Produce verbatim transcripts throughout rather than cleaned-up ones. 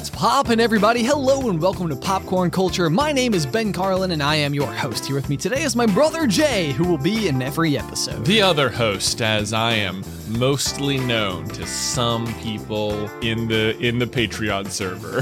What's poppin', everybody? Hello and welcome to Popcorn Culture. My name is Ben Carlin and I am your host. Here with me today is my brother Jay, who will be in every episode. The other host, as I am mostly known to some people in the in the Patreon server.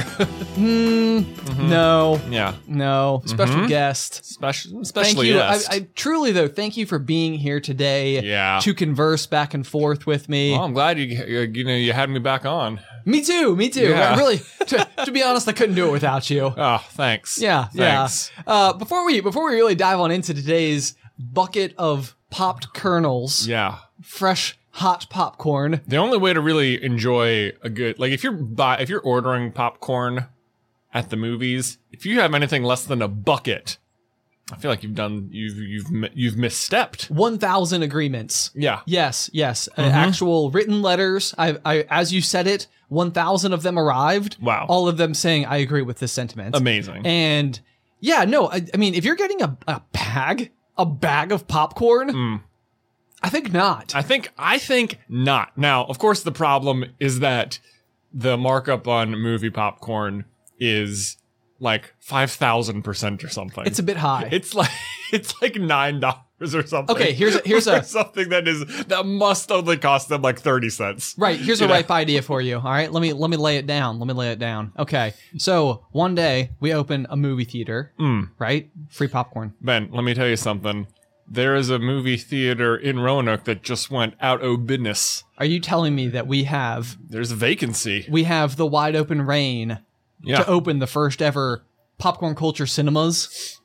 mm, mm-hmm. No. Yeah. No. Special mm-hmm. guest. Special, especially thank you. Yes. I, I truly though, thank you for being here today. Yeah. To converse back and forth with me. Well, I'm glad you you know you had me back on. Me too. Me too. Yeah. I really, to, to be honest, I couldn't do it without you. Oh, thanks. Yeah. Thanks. Yeah. Uh, before we before we really dive on into today's bucket of popped kernels. Yeah. Fresh hot popcorn. The only way to really enjoy a good, like if you're buy, if you're ordering popcorn at the movies, if you have anything less than a bucket, I feel like you've done you've you've you've misstepped. One thousand agreements. Yeah. Yes. Yes. Mm-hmm. Uh, actual written letters. I, I, as you said it, one thousand of them arrived. Wow. All of them saying I agree with this sentiment. Amazing. And yeah, no, I, I mean, if you're getting a, a bag, a bag of popcorn. Mm. I think not. I think I think not. Now, of course, the problem is that the markup on movie popcorn is like five thousand percent or something. It's a bit high. It's like it's like nine dollars or something. Okay, here's a, here's a something that is that must only cost them like thirty cents. Right, here's you a know? ripe idea for you. All right, let me let me lay it down. Let me lay it down. Okay, so one day we open a movie theater. Mm. Right, free popcorn. Ben, let me tell you something. There is a movie theater in Roanoke that just went out of business. Are you telling me that we have There's a vacancy. we have the wide open reign Yeah. to open the first ever Popcorn Culture Cinemas?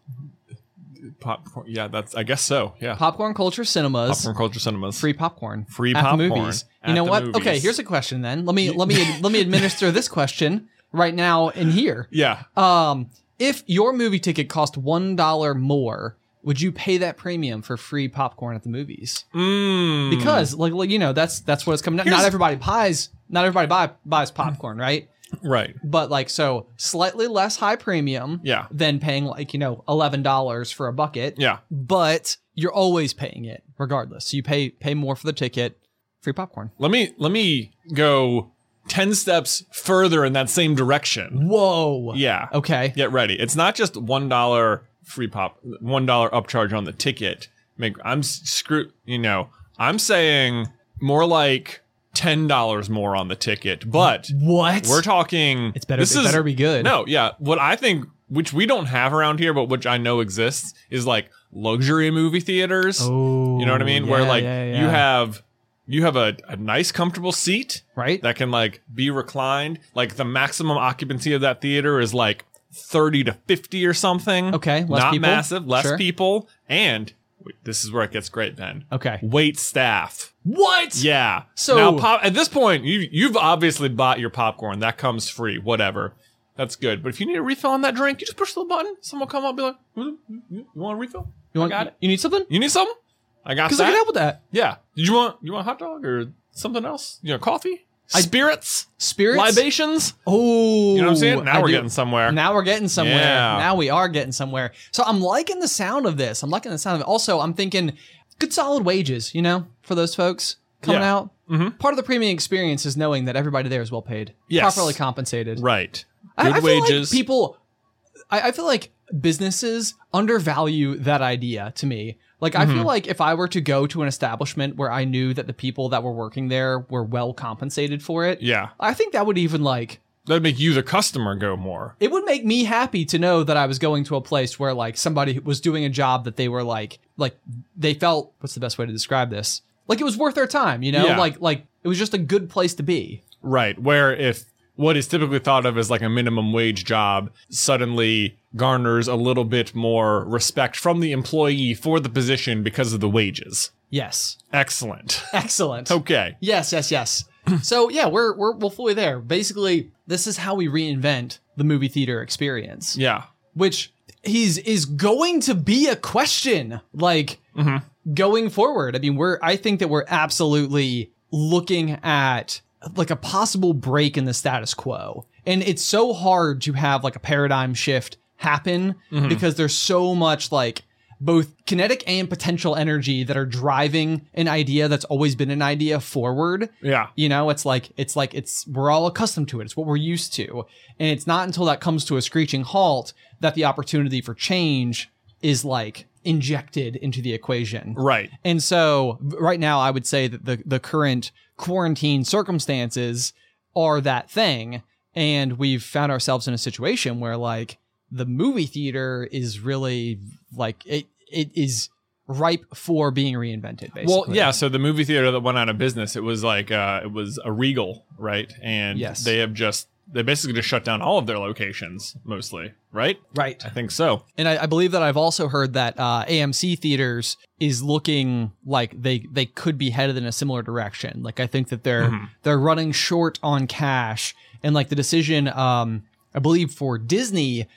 Popcorn. Yeah, that's. I guess so. Yeah. Popcorn Culture Cinemas. Popcorn Culture Cinemas. Free popcorn. Free at popcorn the movies. You at know the what? movies. Okay, here's a question then. Let me let me let me administer this question right now in here. Yeah. Um, if your movie ticket cost one dollar more, would you pay that premium for free popcorn at the movies? Mm. Because, like, like, you know, that's that's what it's coming down. Here's- Not everybody buys, not everybody buy, buys popcorn, right? Right. But like, so slightly less high premium, Yeah. than paying like you know eleven dollars for a bucket. Yeah. But you're always paying it regardless. So you pay pay more for the ticket, free popcorn. Let me let me go ten steps further in that same direction. Whoa. Yeah. Okay. Get ready. It's not just one dollar free pop, one dollar upcharge on the ticket. Make I'm screw. You know, I'm saying more like ten dollars more on the ticket. But What? we're talking. It's better. This It is, better be good. No, yeah. What I think, which we don't have around here, but which I know exists, is like luxury movie theaters. Oh. You know what I mean? Where yeah, like yeah, yeah. you have you have a, a nice comfortable seat right. that can like be reclined. Like the maximum occupancy of that theater is like thirty to fifty or something. Okay, less Not people. massive, less Sure. people. And wait, this is where it gets great, Ben. Okay. Wait staff. What? Yeah. So- now pop, at this point, you you've obviously bought your popcorn. That comes free. Whatever. That's good. But if you need a refill on that drink, you just push the button. Someone will come up and be like, "You you want a refill? You want? I got it. You need something? You need something? I got Because that. I can help with that. Yeah. Did you want you want a hot dog or something else? You know, coffee, I- spirits, Spirits. libations. Oh. You know what I'm saying? Now I we're do. getting somewhere. Now we're getting somewhere. Yeah. Now we are getting somewhere. So I'm liking the sound of this. I'm liking the sound of it. Also, I'm thinking good solid wages, you know, for those folks coming Yeah. out. Mhm. Part of the premium experience is knowing that everybody there is well paid, Yes. properly compensated. Right. I, Good I feel wages. like people, I, I feel like businesses undervalue that idea to me. Like, I feel Mm-hmm. like if I were to go to an establishment where I knew that the people that were working there were well compensated for it, yeah. I think that would even like, That'd make you the customer go more. it would make me happy to know that I was going to a place where like somebody was doing a job that they were like, like they felt, what's the best way to describe this? Like it was worth their time, you know, Yeah. like, like it was just a good place to be. Right. Where if what is typically thought of as like a minimum wage job suddenly garners a little bit more respect from the employee for the position because of the wages. Yes. Excellent. Excellent. Okay. Yes, yes, yes. So yeah, we're we're we're fully there. Basically, this is how we reinvent the movie theater experience, Yeah. which is is going to be a question like Mm-hmm. going forward. I mean, we're I think that we're absolutely looking at like a possible break in the status quo, and it's so hard to have like a paradigm shift happen Mhm. because there's so much like both kinetic and potential energy that are driving an idea that's always been an idea forward. Yeah. You know, it's like, it's like, it's, we're all accustomed to it. It's what we're used to. And it's not until that comes to a screeching halt that the opportunity for change is like injected into the equation. Right. And so right now I would say that the, the current quarantine circumstances are that thing. And we've found ourselves in a situation where like the movie theater is really like it, it is ripe for being reinvented, basically. Well, yeah. So the movie theater that went out of business, it was like, uh, it was a Regal, right? And Yes. they have just, they basically just shut down all of their locations mostly, right? Right. I think so. And I, I believe that I've also heard that uh, A M C theaters is looking like they they could be headed in a similar direction. Like I think that they're Mm-hmm. they're running short on cash, and like the decision, um, I believe for Disney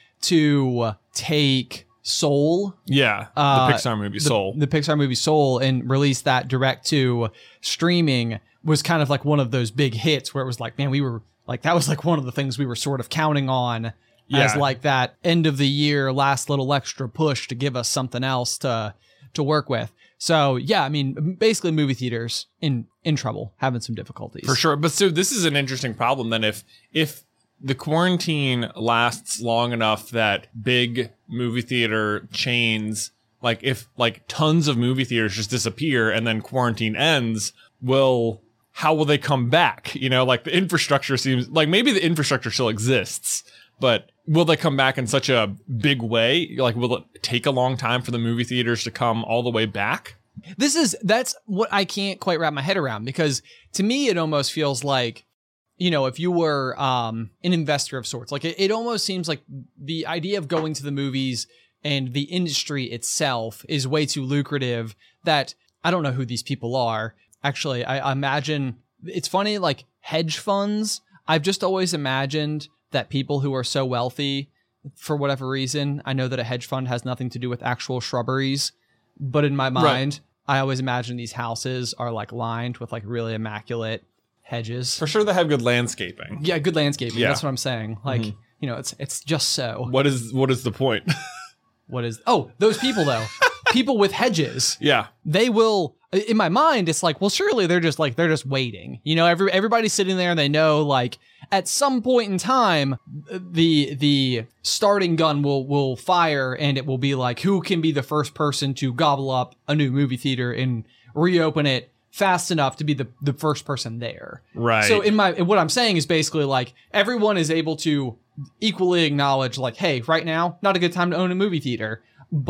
to take Soul, Yeah. Uh, the Pixar movie Soul. the Pixar movie Soul, and release that direct to streaming was kind of like one of those big hits where it was like, man, we were like, that was like one of the things we were sort of counting on as Yeah. like that end of the year, last little extra push to give us something else to, to work with. So yeah, I mean, basically movie theaters in, in trouble, having some difficulties. For sure. But so this is an interesting problem then if if the quarantine lasts long enough that big movie theater chains, like if like tons of movie theaters just disappear and then quarantine ends, will how will they come back? You know, like the infrastructure seems like maybe the infrastructure still exists, but will they come back in such a big way? Like, will it take a long time for the movie theaters to come all the way back? This is, that's what I can't quite wrap my head around, because to me, it almost feels like, you know, if you were um, an investor of sorts, like it, it almost seems like the idea of going to the movies and the industry itself is way too lucrative that I don't know who these people are. Actually, I, I imagine it's funny, like hedge funds. I've just always imagined that people who are so wealthy, for whatever reason, I know that a hedge fund has nothing to do with actual shrubberies, but in my mind, right. I always imagine these houses are like lined with like really immaculate hedges. For sure, they have good landscaping. Yeah, good landscaping. Yeah. That's what I'm saying. Like, Mm-hmm. you know, it's it's just so. What is what is the point? What is? Oh, those people though. People with hedges. Yeah. They will. In my mind, it's like, well, surely they're just like they're just waiting. You know, every everybody's sitting there and they know like at some point in time the the starting gun will will fire and it will be like who can be the first person to gobble up a new movie theater and reopen it fast enough to be the the first person there. Right. So in my what I'm saying is basically like everyone is able to equally acknowledge like, hey, right now not a good time to own a movie theater,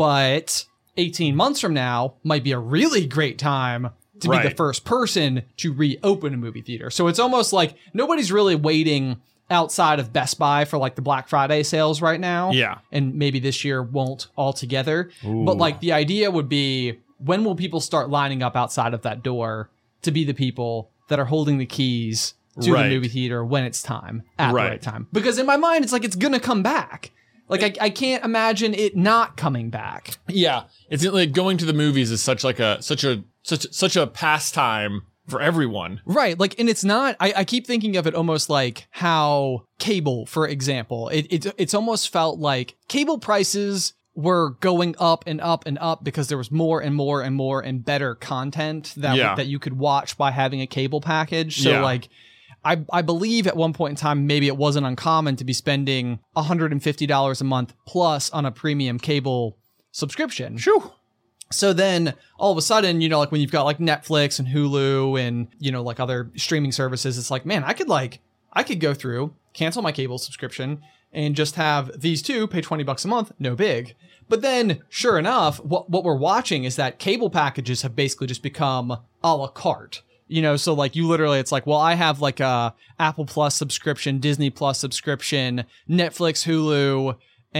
but eighteen months from now might be a really great time to be the Right. first person to reopen a movie theater. So it's almost like nobody's really waiting outside of Best Buy for like the Black Friday sales right now. Yeah. And maybe this year won't altogether. Ooh. But like the idea would be, when will people start lining up outside of that door to be the people that are holding the keys to Right. the movie theater when it's time, at Right. the right time? Because in my mind, it's like it's going to come back. Like I, I can't imagine it not coming back. Yeah, it's like going to the movies is such like a such a such such a pastime for everyone. Right. Like, and it's not, I, I keep thinking of it almost like how cable, for example, it, it, it's almost felt like cable prices were going up and up and up because there was more and more and more and better content that, Yeah. that you could watch by having a cable package. So Yeah. like, I, I believe at one point in time, maybe it wasn't uncommon to be spending one hundred fifty dollars a month plus on a premium cable subscription. Shoo. So then all of a sudden, you know, like when you've got like Netflix and Hulu and, you know, like other streaming services, it's like, man, I could like, I could go through, cancel my cable subscription and just have these two, pay twenty bucks a month, no big. But then sure enough, what, what we're watching is that cable packages have basically just become a la carte. You know, so like you literally, it's like, well, I have like a Apple Plus subscription, Disney Plus subscription, Netflix, Hulu,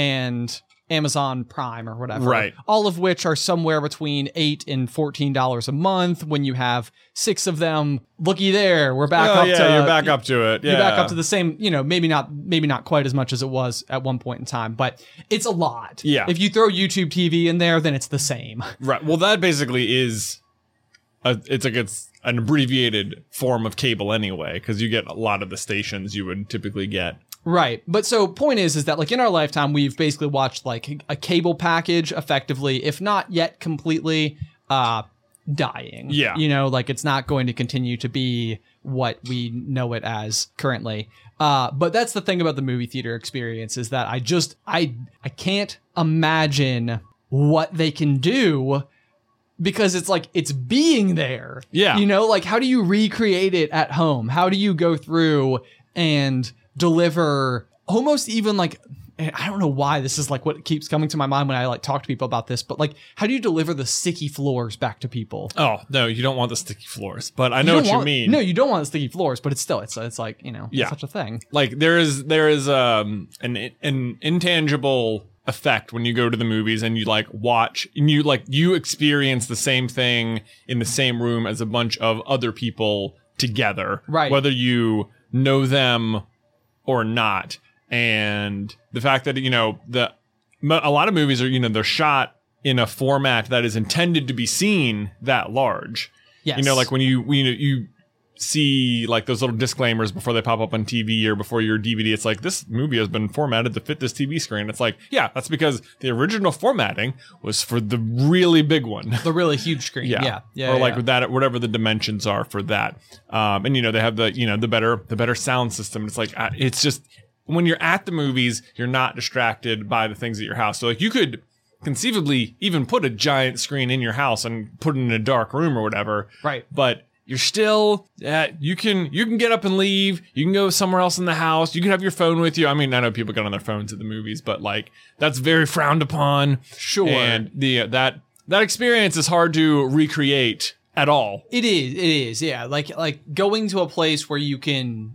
and Amazon Prime or whatever. Right. All of which are somewhere between eight and fourteen dollars a month. When you have six of them, looky there, we're back Oh, up yeah, to you're back up to it. Yeah. you're back up to the same, you know, maybe not maybe not quite as much as it was at one point in time, but it's a lot. Yeah. If you throw YouTube T V in there, then it's the same. Right. Well, that basically is a, it's like it's an abbreviated form of cable anyway, because you get a lot of the stations you would typically get Right. But so point is, is that like in our lifetime, we've basically watched like a cable package effectively, if not yet completely, uh, dying. Yeah. You know, like it's not going to continue to be what we know it as currently. Uh, but that's the thing about the movie theater experience is that I just, I, I can't imagine what they can do because it's like, it's being there. Yeah. You know, like how do you recreate it at home? How do you go through and deliver almost even like, I don't know why this is like what keeps coming to my mind when I like talk to people about this, but like, how do you deliver the sticky floors back to people? Oh, no, you don't want the sticky floors, but I You know don't what want- you mean. No, you don't want the sticky floors, but it's still, it's, it's like, you know, Yeah. it's such a thing. Like there is, there is, um, an, an intangible effect when you go to the movies and you like watch and you like, you experience the same thing in the same room as a bunch of other people together. Right. Whether you know them or not. And the fact that, you know, the a lot of movies are, you know, they're shot in a format that is intended to be seen that large. Yes. You know, like when you, when you, you see like those little disclaimers before they pop up on T V or before your D V D, it's like, this movie has been formatted to fit this T V screen. It's like, yeah, that's because the original formatting was for the really big one. The really huge screen. Yeah. Yeah. Yeah. or yeah, like yeah. that, whatever the dimensions are for that. Um, and you know, they have the, you know, the better, the better sound system. It's like, uh, it's just when you're at the movies, you're not distracted by the things at your house. So like you could conceivably even put a giant screen in your house and put it in a dark room or whatever. Right. But you're still, uh, you can, you can get up and leave. You can go somewhere else in the house. You can have your phone with you. I mean, I know people get on their phones at the movies, but like that's very frowned upon. Sure. And the, uh, that, that experience is hard to recreate at all. It is. It is. Yeah. Like, like going to a place where you can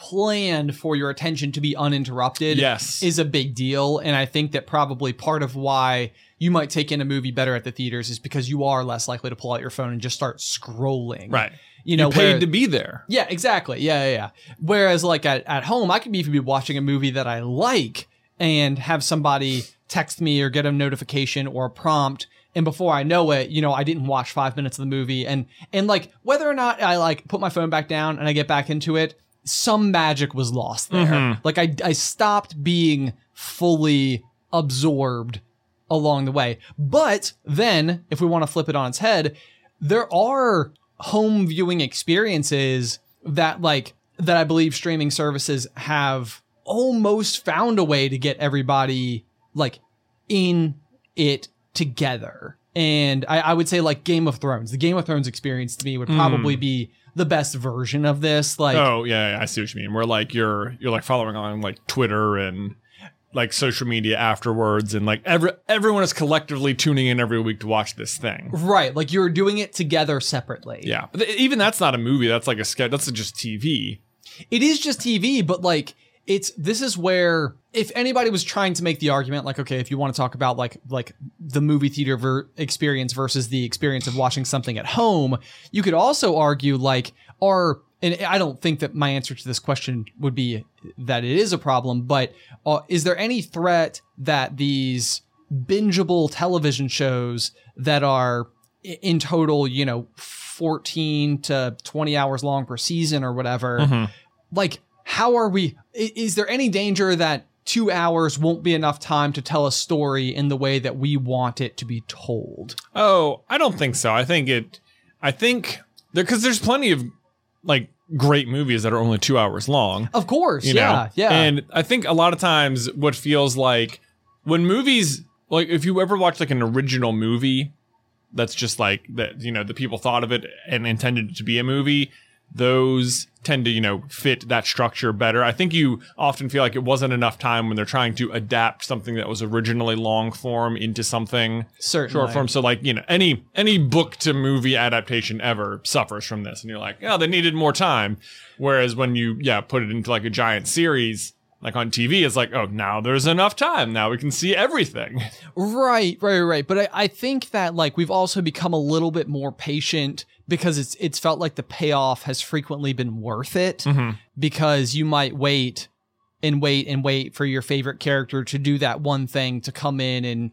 plan for your attention to be uninterrupted. Yes. Is a big deal. And I think that probably part of why you might take in a movie better at the theaters is because you are less likely to pull out your phone and just start scrolling. Right. You know, you paid where- to be there. Yeah, exactly. Yeah, yeah, yeah. Whereas like at, at home, I could even be watching a movie that I like and have somebody text me or get a notification or a prompt. And before I know it, you know, I didn't watch five minutes of the movie. And, and like, whether or not I like put my phone back down and I get back into it, some magic was lost there. Mhm. Like I, I stopped being fully absorbed along the way. But then if we want to flip it on its head, there are home viewing experiences that like, that I believe streaming services have almost found a way to get everybody like in it together. And I, I would say like Game of Thrones, the Game of Thrones experience to me would probably be the best version of this. Like, Oh yeah, yeah, I see what you mean. Where like you're you're like following on like Twitter and like social media afterwards, and like every everyone is collectively tuning in every week to watch this thing. right. Like you're doing it together separately. Yeah, but th- even that's not a movie. That's like a sketch. That's just T V. It is just T V, but like it's, this is where if anybody was trying to make the argument, like, okay, if you want to talk about like, like the movie theater ver- experience versus the experience of watching something at home, you could also argue like, are, and I don't think that my answer to this question would be that it is a problem, but uh, is there any threat that these bingeable television shows that are i- in total, you know, fourteen to twenty hours long per season or whatever, Mhm. like, how are we, i- is there any danger that two hours won't be enough time to tell a story in the way that we want it to be told? Oh, I don't think so. I think it. I think there because there's plenty of like great movies that are only two hours long. Of course. You yeah. know? Yeah. And I think a lot of times what feels like when movies, like if you ever watch like an original movie that's just like that, you know, the people thought of it and intended it to be a movie, those tend to, you know, fit that structure better. I think you often feel like it wasn't enough time when they're trying to adapt something that was originally long form into something Certainly. short form. So like, you know, any any book to movie adaptation ever suffers from this. And you're like, oh, they needed more time. Whereas when you, yeah, put it into like a giant series, like on T V, it's like, oh, now there's enough time. Now we can see everything. Right, right, right. But I, I think that like we've also become a little bit more patient because it's it's felt like the payoff has frequently been worth it, because you might wait and wait and wait for your favorite character to do that one thing to come in and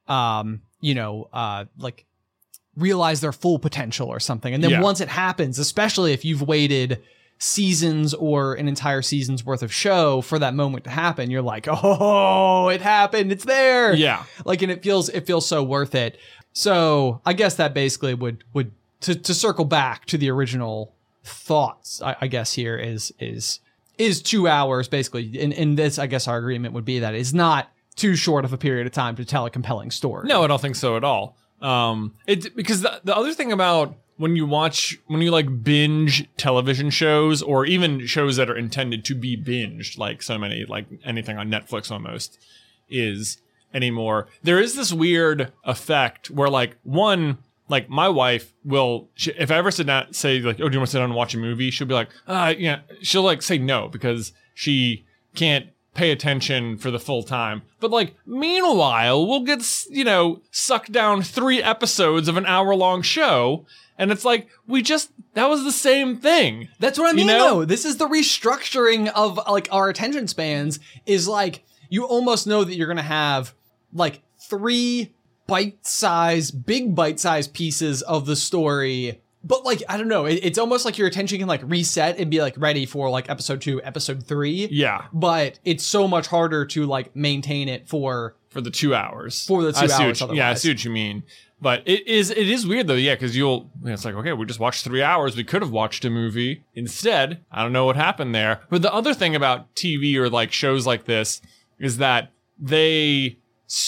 um you know uh like realize their full potential or something. And then Yeah. once it happens, especially if you've waited seasons or an entire season's worth of show for that moment to happen. You're like, oh, it happened. It's there. Yeah. Like, and it feels, it feels so worth it. So I guess that basically would, would, to, to circle back to the original thoughts, I, I guess here is, is, is two hours basically. In, in this, I guess our agreement would be that it's not too short of a period of time to tell a compelling story. No, I don't think so at all. Um, it because the, the other thing about when you watch, when you like binge television shows or even shows that are intended to be binged, like so many, like anything on Netflix almost is anymore, there is this weird effect where like one, like my wife will, she, if I ever sit down, say like, oh, do you want to sit down and watch a movie? She'll be like, uh, yeah, she'll like say no because she can't pay attention for the full time. But like, meanwhile, we'll get, you know, sucked down three episodes of an hour long show. And it's like, we just, that was the same thing. That's what I mean, you know? though. This is the restructuring of, like, our attention spans is, like, you almost know that you're going to have, like, three bite-sized, big bite-sized pieces of the story. But, like, I don't know. It, it's almost like your attention can, like, reset and be, like, ready for, like, episode two, episode three. Yeah. But it's so much harder to, like, maintain it for... For the two hours. For the two I see hours, what you, Yeah, I otherwise. see what you mean. But it is it is weird, though, yeah, because you'll, it's like, okay, we just watched three hours. We could have watched a movie instead. I don't know what happened there. But the other thing about T V or, like, shows like this is that they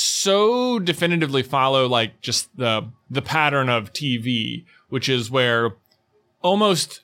so definitively follow, like, just the the pattern of T V, which is where almost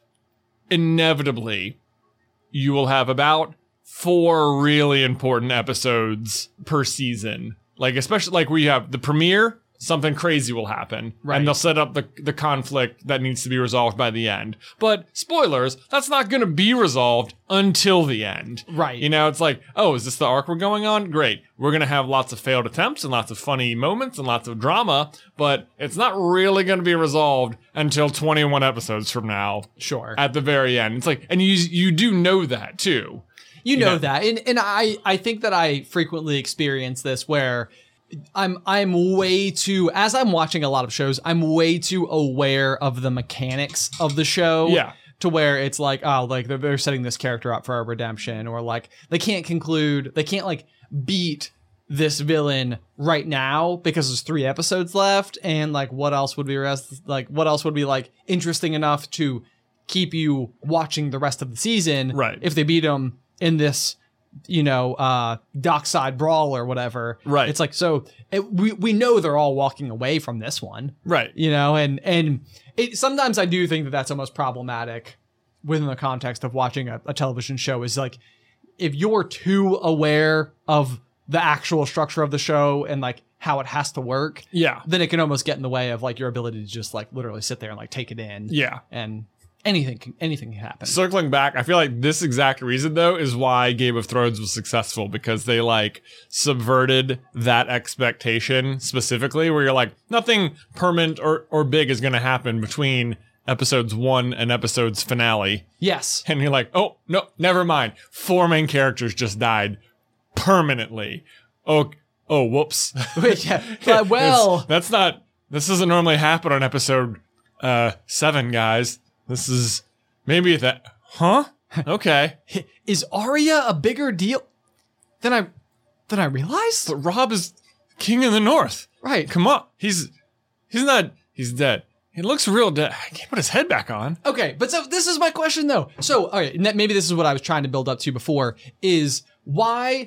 inevitably you will have about four really important episodes per season. Like, especially, like, where you have the premiere, something crazy will happen. Right. And they'll set up the, the conflict that needs to be resolved by the end. But, spoilers, that's not going to be resolved until the end. Right. You know, it's like, oh, is this the arc we're going on? Great. We're going to have lots of failed attempts and lots of funny moments and lots of drama, but it's not really going to be resolved until twenty-one episodes from now. Sure. At the very end. It's like, and you you do know that, too. You know Yeah. that. And and I, I think that I frequently experience this where I'm I'm way too, as I'm watching a lot of shows, I'm way too aware of the mechanics of the show. Yeah. To where it's like, oh, like they're, they're setting this character up for a redemption, or like they can't conclude, they can't like beat this villain right now because there's three episodes left, and like what else would be rest like what else would be like interesting enough to keep you watching the rest of the season, Right. if they beat him in this, you know, uh, dockside brawl or whatever. Right. It's like, so it, we, we know they're all walking away from this one, Right. you know, and, and it, sometimes I do think that that's almost problematic within the context of watching a, a television show is like, if you're too aware of the actual structure of the show and like how it has to work, Yeah. then it can almost get in the way of like your ability to just like literally sit there and like take it in. Yeah. And anything can, anything can happen. Circling back, I feel like this exact reason, though, is why Game of Thrones was successful, because they, like, subverted that expectation specifically, where you're like, nothing permanent or, or big is going to happen between episodes one and episode's finale. Yes. And you're like, oh, no, never mind. Four main characters just died permanently. Oh, oh, whoops. yeah. Uh, well, It's- that's not, this doesn't normally happen on episode uh, seven, guys. This is maybe that, huh? Okay. is Arya a bigger deal than I than I realized? But Rob is king of the north. Right. Come on. He's, he's not, he's dead. He looks real dead. I can't put his head back on. Okay, but so this is my question though. So, all right, maybe this is what I was trying to build up to before, is why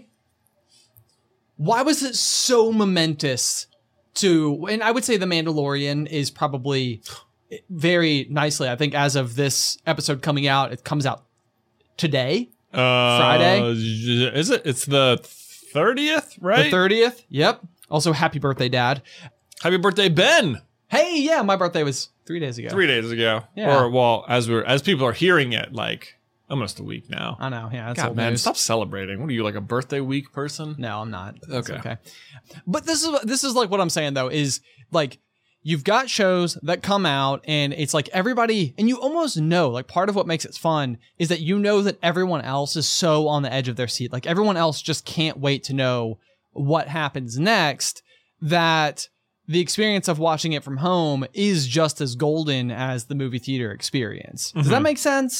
why was it so momentous to, and I would say The Mandalorian is probably very nicely, I think as of this episode coming out, it comes out today, Uh, Friday? Is it? It's the thirtieth, right? the thirtieth. Yep. Also, happy birthday, Dad. Happy birthday, Ben. Hey, yeah, my birthday was three days ago. Three days ago. Yeah. Or, well, as we're, as people are hearing it, like, almost a week now. I know, yeah, that's God, old man, news. stop celebrating. What are you, like a birthday week person? No, I'm not. It's Okay. okay. But this is this is like what I'm saying though, is like you've got shows that come out and it's like everybody, and you almost know, like part of what makes it fun is that you know that everyone else is so on the edge of their seat. Like everyone else just can't wait to know what happens next, that the experience of watching it from home is just as golden as the movie theater experience. Does that make sense?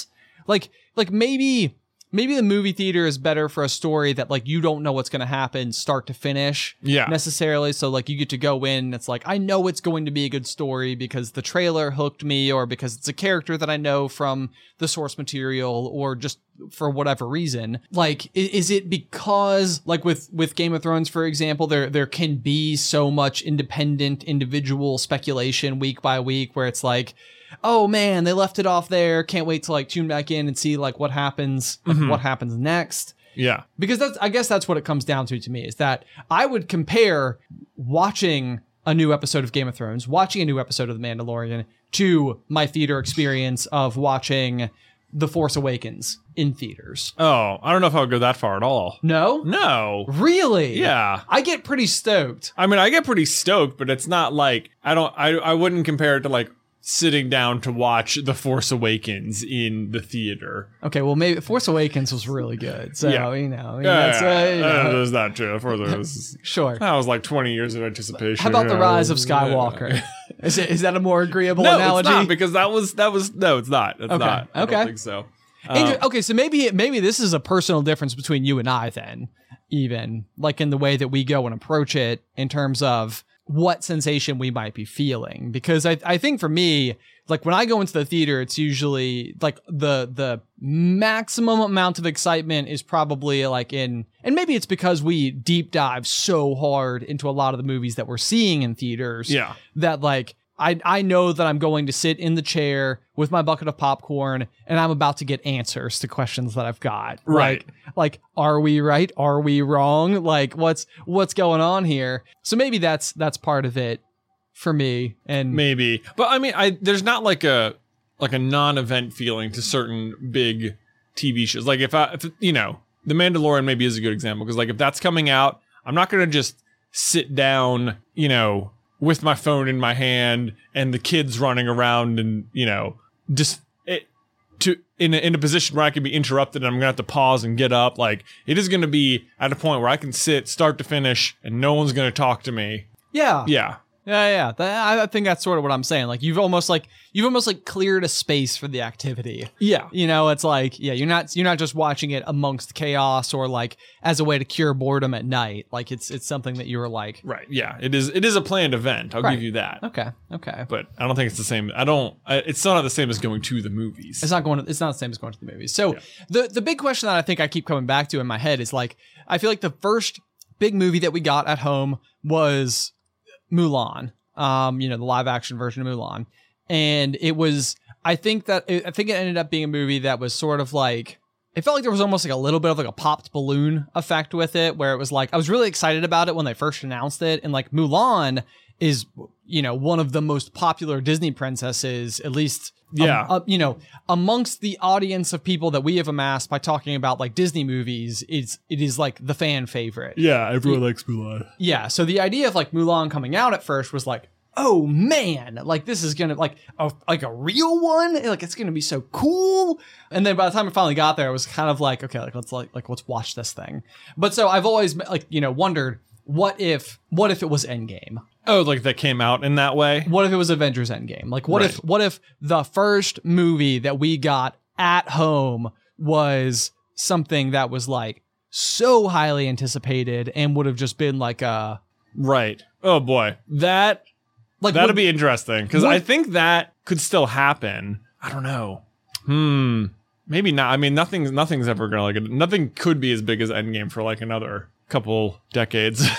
Like, like maybe, maybe the movie theater is better for a story that like you don't know what's going to happen start to finish Yeah. necessarily. So like you get to go in, it's like, I know it's going to be a good story because the trailer hooked me, or because it's a character that I know from the source material, or just for whatever reason. Like, i- is it because like with, with Game of Thrones, for example, there, there can be so much independent individual speculation week by week where it's like, oh man, they left it off there. Can't wait to like tune back in and see like what happens, like, what happens next. Yeah. Because that's, I guess that's what it comes down to to me, is that I would compare watching a new episode of Game of Thrones, watching a new episode of The Mandalorian, to my theater experience of watching The Force Awakens in theaters. Oh, I don't know if I would go that far at all. No? No. Really? Yeah. I get pretty stoked. I mean, I get pretty stoked, but it's not like I don't. I I wouldn't compare it to like sitting down to watch The Force Awakens in the theater. Okay, well, maybe Force Awakens was really good. So, Yeah. you know, I mean, Yeah, that's, uh, you uh, know, that's not true. Force Awakens. sure. That was like twenty years of anticipation. How about the Yeah. rise of Skywalker? Is it, is that a more agreeable No, analogy? it's not, because that was that was no, it's not. It's Okay, not. I okay. don't think so. Andrew, Um, okay, so maybe maybe this is a personal difference between you and I then, even like in the way that we go and approach it in terms of what sensation we might be feeling. Because I I think for me, like when I go into the theater, it's usually like the the maximum amount of excitement is probably like in, and maybe it's because we deep dive so hard into a lot of the movies that we're seeing in theaters. Yeah. That like I I know that I'm going to sit in the chair with my bucket of popcorn and I'm about to get answers to questions that I've got. Right. Like, like are we right? Are we wrong? Like what's what's going on here? So maybe that's that's part of it for me. And Maybe, but I mean, I there's not like a like a non-event feeling to certain big T V shows. Like if I, if you know, The Mandalorian maybe is a good example, because like if that's coming out, I'm not gonna just sit down, you know, with my phone in my hand and the kids running around and you know just it to in a, in a position where I can be interrupted and I'm gonna have to pause and get up. Like it is gonna be at a point where I can sit start to finish and no one's gonna talk to me. yeah. Yeah. Yeah, yeah. That, I think that's sort of what I'm saying. Like you've almost like you've almost like cleared a space for the activity. Yeah. You know, it's like, yeah, you're not you're not just watching it amongst chaos or like as a way to cure boredom at night. Like it's it's something that you were like, Right. Yeah. It is. It is a planned event. I'll Right. give you that. okay, okay. But I don't think it's the same. I don't. I, it's still not the same as going to the movies. It's not going to, it's not the same as going to the movies. So the the big question that I think I keep coming back to in my head is like, I feel like the first big movie that we got at home was Mulan. Um, you know, the live action version of Mulan. And it was, I think that, I think it ended up being a movie that was sort of like, it felt like there was almost like a little bit of like a popped balloon effect with it, where it was like, I was really excited about it when they first announced it. And like Mulan is, you know, one of the most popular Disney princesses, at least, Yeah. um, uh, you know, amongst the audience of people that we have amassed by talking about like Disney movies, it's, it is like the fan favorite. Yeah. Everyone likes Mulan. Yeah, so the idea of like Mulan coming out at first was like, oh man, like this is gonna like a like a real one, like it's gonna be so cool. And then by the time I finally got there, it was kind of like, okay, like let's like like let's watch this thing. But so I've always like you know wondered what if what if it was Endgame? Oh, like that came out in that way. What if it was Avengers Endgame? Like what Right. if what if the first movie that we got at home was something that was like so highly anticipated and would have just been like a Right. Oh boy. That like that'd would- be interesting, because would- I think that could still happen. I don't know. Hmm. Maybe not. I mean, nothing's nothing's ever gonna like nothing could be as big as Endgame for like another couple decades.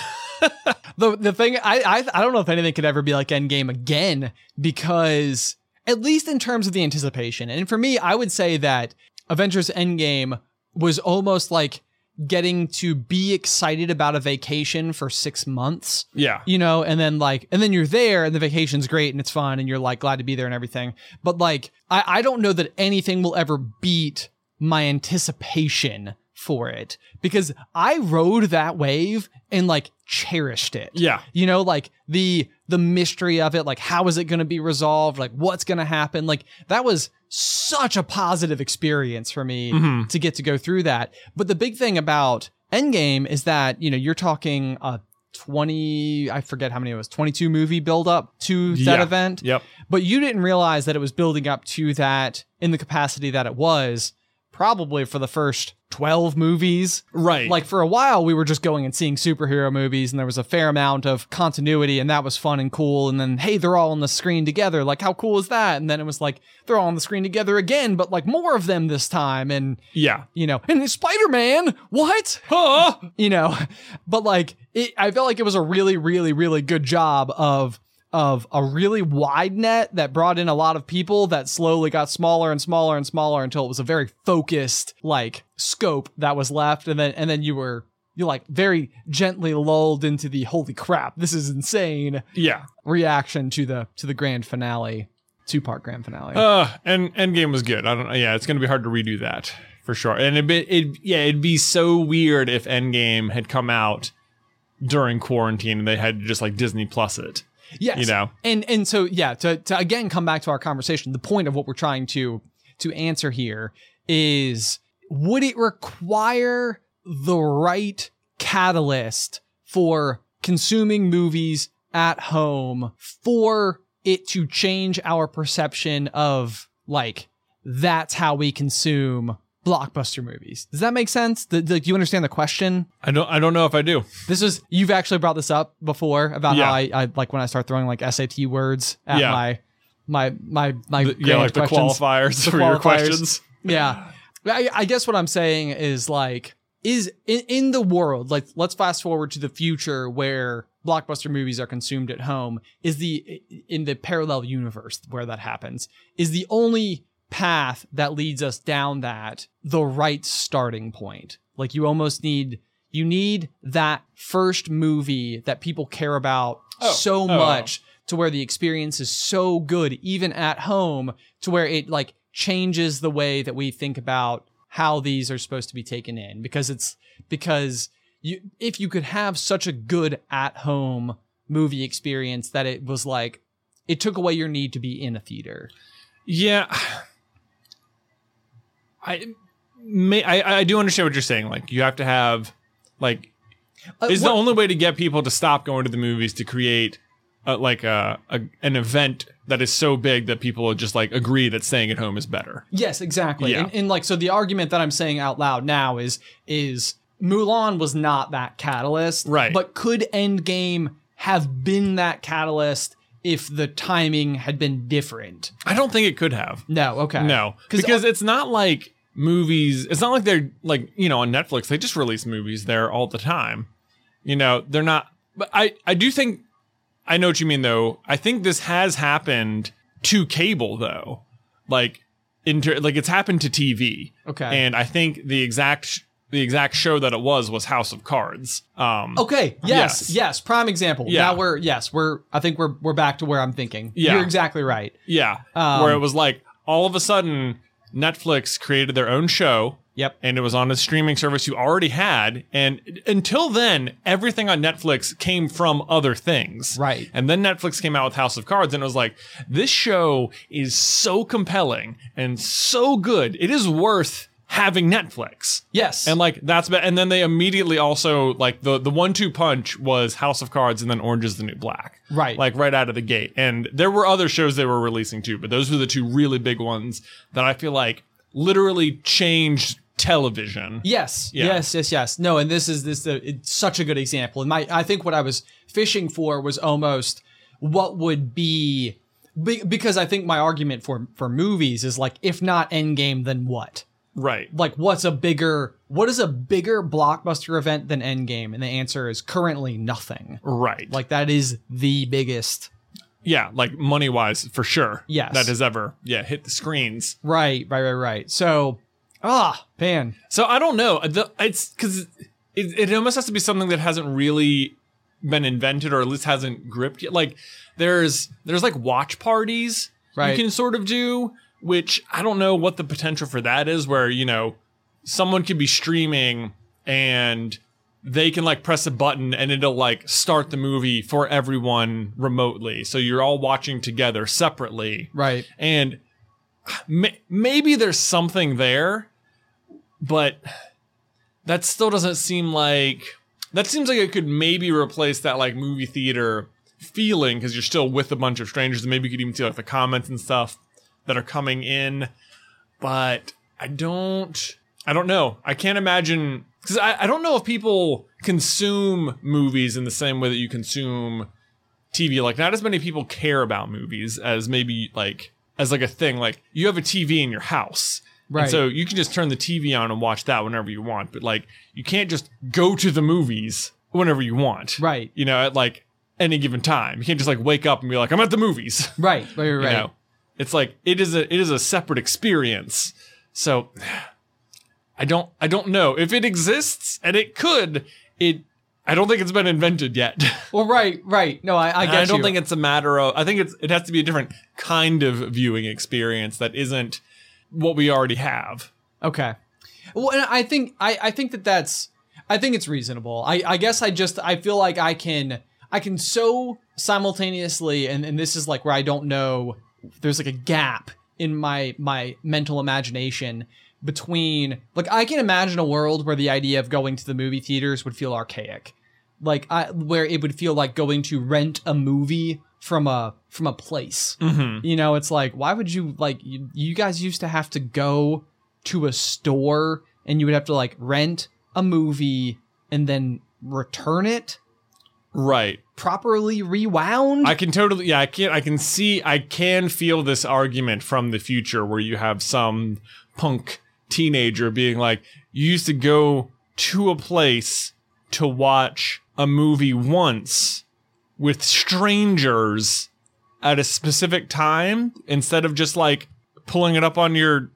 The the thing I, I I don't know if anything could ever be like Endgame again, because at least in terms of the anticipation, and for me, I would say that Avengers Endgame was almost like getting to be excited about a vacation for six months. Yeah. You know, and then like, and then you're there and the vacation's great and it's fun and you're like glad to be there and everything. But like, I, I don't know that anything will ever beat my anticipation for it, because I rode that wave and like cherished it. Yeah. You know, like the the mystery of it, like how is it going to be resolved? Like what's going to happen? Like that was such a positive experience for me Mhm. to get to go through that. But the big thing about Endgame is that, you know, you're talking a twenty, I forget how many it was, twenty-two movie build up to that Yeah. event. Yep. But you didn't realize that it was building up to that in the capacity that it was probably for the first twelve movies. Right. Like for a while, we were just going and seeing superhero movies, and there was a fair amount of continuity, and that was fun and cool. And then, hey, they're all on the screen together. Like, how cool is that? And then it was like, they're all on the screen together again, but like more of them this time. And, yeah. you know, and Spider-Man, what? Huh? You know, but like, it, I felt like it was a really, really, really good job of of a really wide net that brought in a lot of people that slowly got smaller and smaller and smaller until it was a very focused like scope that was left. And then, and then you were, you like very gently lulled into the holy crap, this is insane Yeah. reaction to the, to the grand finale, two part grand finale. Uh, and Endgame was good. I don't know. Yeah. It's going to be hard to redo that for sure. And it, it, yeah, it'd be so weird if Endgame had come out during quarantine and they had to just like Disney Plus it. Yes. You know, and and so yeah, to to again come back to our conversation, the point of what we're trying to to answer here is, would it require the right catalyst for consuming movies at home for it to change our perception of like that's how we consume blockbuster movies? Does that make sense? Do, do you understand the question? I don't. I don't know if I do. This is, you've actually brought this up before about Yeah. how I, I like when I start throwing like S A T words at Yeah. my my my my The- grand yeah, like the questions. qualifiers The for your qualifiers. questions. Yeah, I, I guess what I'm saying is like, is in, in the world, like let's fast forward to the future where blockbuster movies are consumed at home, is the in the parallel universe where that happens, is the only path that leads us down that the right starting point. Like you almost need you need that first movie that people care about Oh, so oh. much to where the experience is so good even at home to where it like changes the way that we think about how these are supposed to be taken in, because it's because you if you could have such a good at home movie experience that it was like it took away your need to be in a theater. Yeah. I may I, I do understand what you're saying. Like you have to have like Uh, is what- the only way to get people to stop going to the movies to create a, like a, a an event that is so big that people will just like agree that staying at home is better. Yes, exactly. Yeah. And, and like, so the argument that I'm saying out loud now is, is Mulan was not that catalyst. Right. But could Endgame have been that catalyst if the timing had been different? I don't think it could have. No. Okay. No, because it's not like movies. It's not like they're like, you know, on Netflix, they just release movies there all the time. You know, they're not. But I, I do think I know what you mean, though. I think this has happened to cable, though. Like, inter, like it's happened to T V. Okay. And I think the exact sh- the exact show that it was was House of Cards. Um, Okay. Yes, yes. Yes. Prime example. Yeah. Now we're yes, we're. I think we're we're back to where I'm thinking. Yeah. You're exactly right. Yeah. Um, where it was like all of a sudden Netflix created their own show. Yep. And it was on a streaming service you already had. And until then, everything on Netflix came from other things. Right. And then Netflix came out with House of Cards, and it was like, this show is so compelling and so good. It is worth having Netflix. Yes. And like, that's, and then they immediately also, like, the, the one two punch was House of Cards and then Orange is the New Black. Right. Like, right out of the gate. And there were other shows they were releasing too, but those were the two really big ones that I feel like literally changed television. Yes, Yeah. yes, yes, yes. No, and this is this uh, it's such a good example. And my, I think what I was fishing for was almost what would be, be because I think my argument for for movies is like, if not Endgame, then what? Right. Like, what's a bigger, what is a bigger blockbuster event than Endgame? And the answer is currently nothing. Right. Like, that is the biggest. yeah, like money wise, for sure. Yes. That has ever, yeah, hit the screens. Right, right, right, right. So, ah, man. So I don't know. The, it's because it, it almost has to be something that hasn't really been invented, or at least hasn't gripped yet. Like there's there's like watch parties Right. you can sort of do, which I don't know what the potential for that is, where, you know, someone could be streaming and they can like press a button and it'll like start the movie for everyone remotely. So you're all watching together separately. Right. And may- maybe there's something there, but that still doesn't seem like, that seems like it could maybe replace that like movie theater feeling, because you're still with a bunch of strangers, and maybe you could even see like the comments and stuff that are coming in. But I don't, I don't know. I can't imagine, because I, I don't know if people consume movies in the same way that you consume T V. Like, not as many people care about movies as maybe like, as like a thing. Like, you have a T V in your house. Right. And so you can just turn the T V on and watch that whenever you want. But like, you can't just go to the movies whenever you want. Right. You know, at like any given time. You can't just like wake up and be like, I'm at the movies. Right. Right. Right. You know? It's like, it is a, it is a separate experience. So I don't, I don't know if it exists, and it could, it, I don't think it's been invented yet. Well, right, right. No, I, I get I don't you. think it's a matter of, I think it's, it has to be a different kind of viewing experience that isn't what we already have. Okay. Well, and I think, I, I think that that's, I think it's reasonable. I, I guess I just, I feel like I can, I can so simultaneously, and, and this is like where I don't know, there's like a gap in my, my mental imagination between, like, I can imagine a world where the idea of going to the movie theaters would feel archaic. Like, I, where it would feel like going to rent a movie from a, from a place. Mm-hmm. You know, it's like, why would you, like, you, you guys used to have to go to a store and you would have to, like, rent a movie and then return it. Right. Properly rewound. I can totally, yeah, I can, I can see, I can feel this argument from the future where you have some punk teenager being like, you used to go to a place to watch a movie once with strangers at a specific time instead of just like pulling it up on your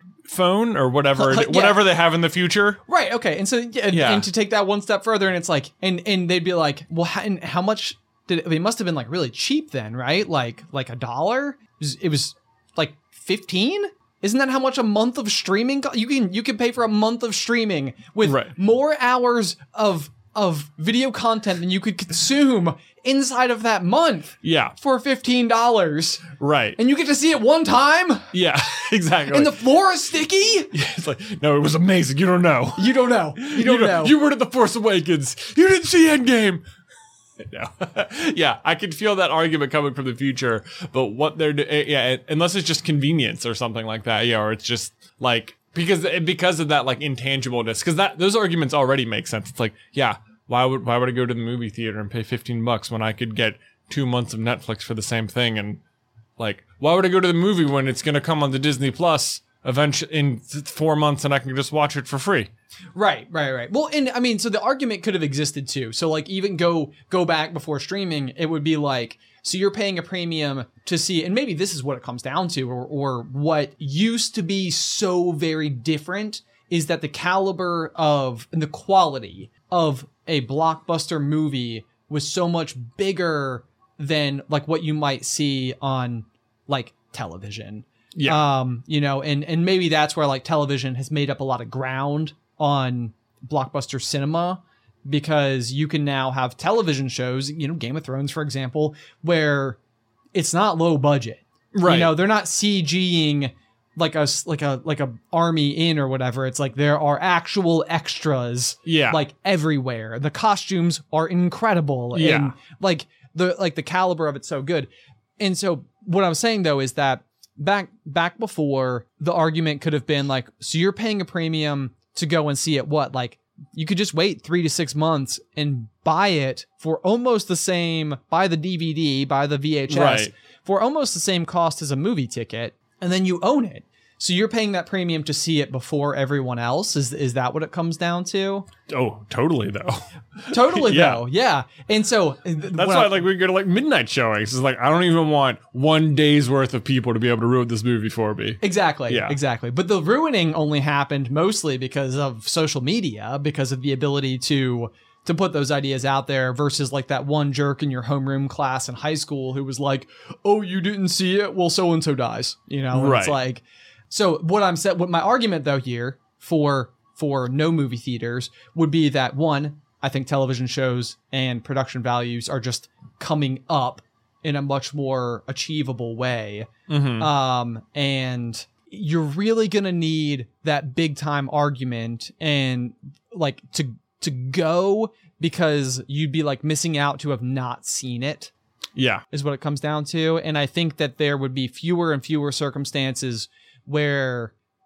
phone or whatever, yeah. whatever they have in the future. Right. Okay. And so, yeah, yeah. and to take that one step further, and it's like, and, and they'd be like, well, how, and how much did it, they must have been like really cheap then, right? Like, like a dollar? It was, it was like fifteen? Isn't that how much a month of streaming co- you can you can pay for a month of streaming with right. more hours of of video content than you could consume inside of that month. Yeah. For fifteen dollars. Right. And you get to see it one time? Yeah, exactly. And the floor is sticky? Yeah, it's like, no, it was amazing. You don't know. You don't know. You don't you know. You weren't at the Force Awakens. You didn't see Endgame. No. Yeah, I can feel that argument coming from the future, but what they're do- yeah, unless it's just convenience or something like that, yeah, or it's just like because because of that like intangibleness, because that those arguments already make sense. It's like, yeah, why would why would I go to the movie theater and pay fifteen bucks when I could get two months of Netflix for the same thing? And like, why would I go to the movie when it's gonna come on the Disney Plus eventually in four months and I can just watch it for free? Right, right, right. Well, and I mean, so the argument could have existed too. So like even go go back before streaming, it would be like, so you're paying a premium to see, and maybe this is what it comes down to, or or what used to be so very different is that the caliber of and the quality of a blockbuster movie was so much bigger than like what you might see on like television. Yeah. Um, you know, and and maybe that's where like television has made up a lot of ground on blockbuster cinema, because you can now have television shows, you know, Game of Thrones, for example, where it's not low budget. Right. You know, they're not CGing like a like a like a army in or whatever. It's like there are actual extras, yeah, like everywhere. The costumes are incredible, yeah, and like the like the caliber of it's so good. And so what I'm saying though is that back back before, the argument could have been like, so you're paying a premium to go and see it. What, like you could just wait three to six months and buy it for almost the same, buy the D V D, buy the V H S right. for almost the same cost as a movie ticket, and then you own it. So you're paying that premium to see it before everyone else. Is is that what it comes down to? Oh, totally though. Totally yeah. though. Yeah. And so th- that's why I, like we go to like midnight showings. It's like, I don't even want one day's worth of people to be able to ruin this movie for me. Exactly. Yeah. Exactly. But the ruining only happened mostly because of social media, because of the ability to to put those ideas out there versus like that one jerk in your homeroom class in high school who was like, oh, you didn't see it? Well, so-and-so dies, you know? And right. It's like, so what I'm saying, what my argument though here for, for no movie theaters would be that one, I think television shows and production values are just coming up in a much more achievable way. Mm-hmm. Um, and you're really going to need that big time argument and like to, to go, because you'd be like missing out to have not seen it. Yeah. Is what it comes down to. And I think that there would be fewer and fewer circumstances where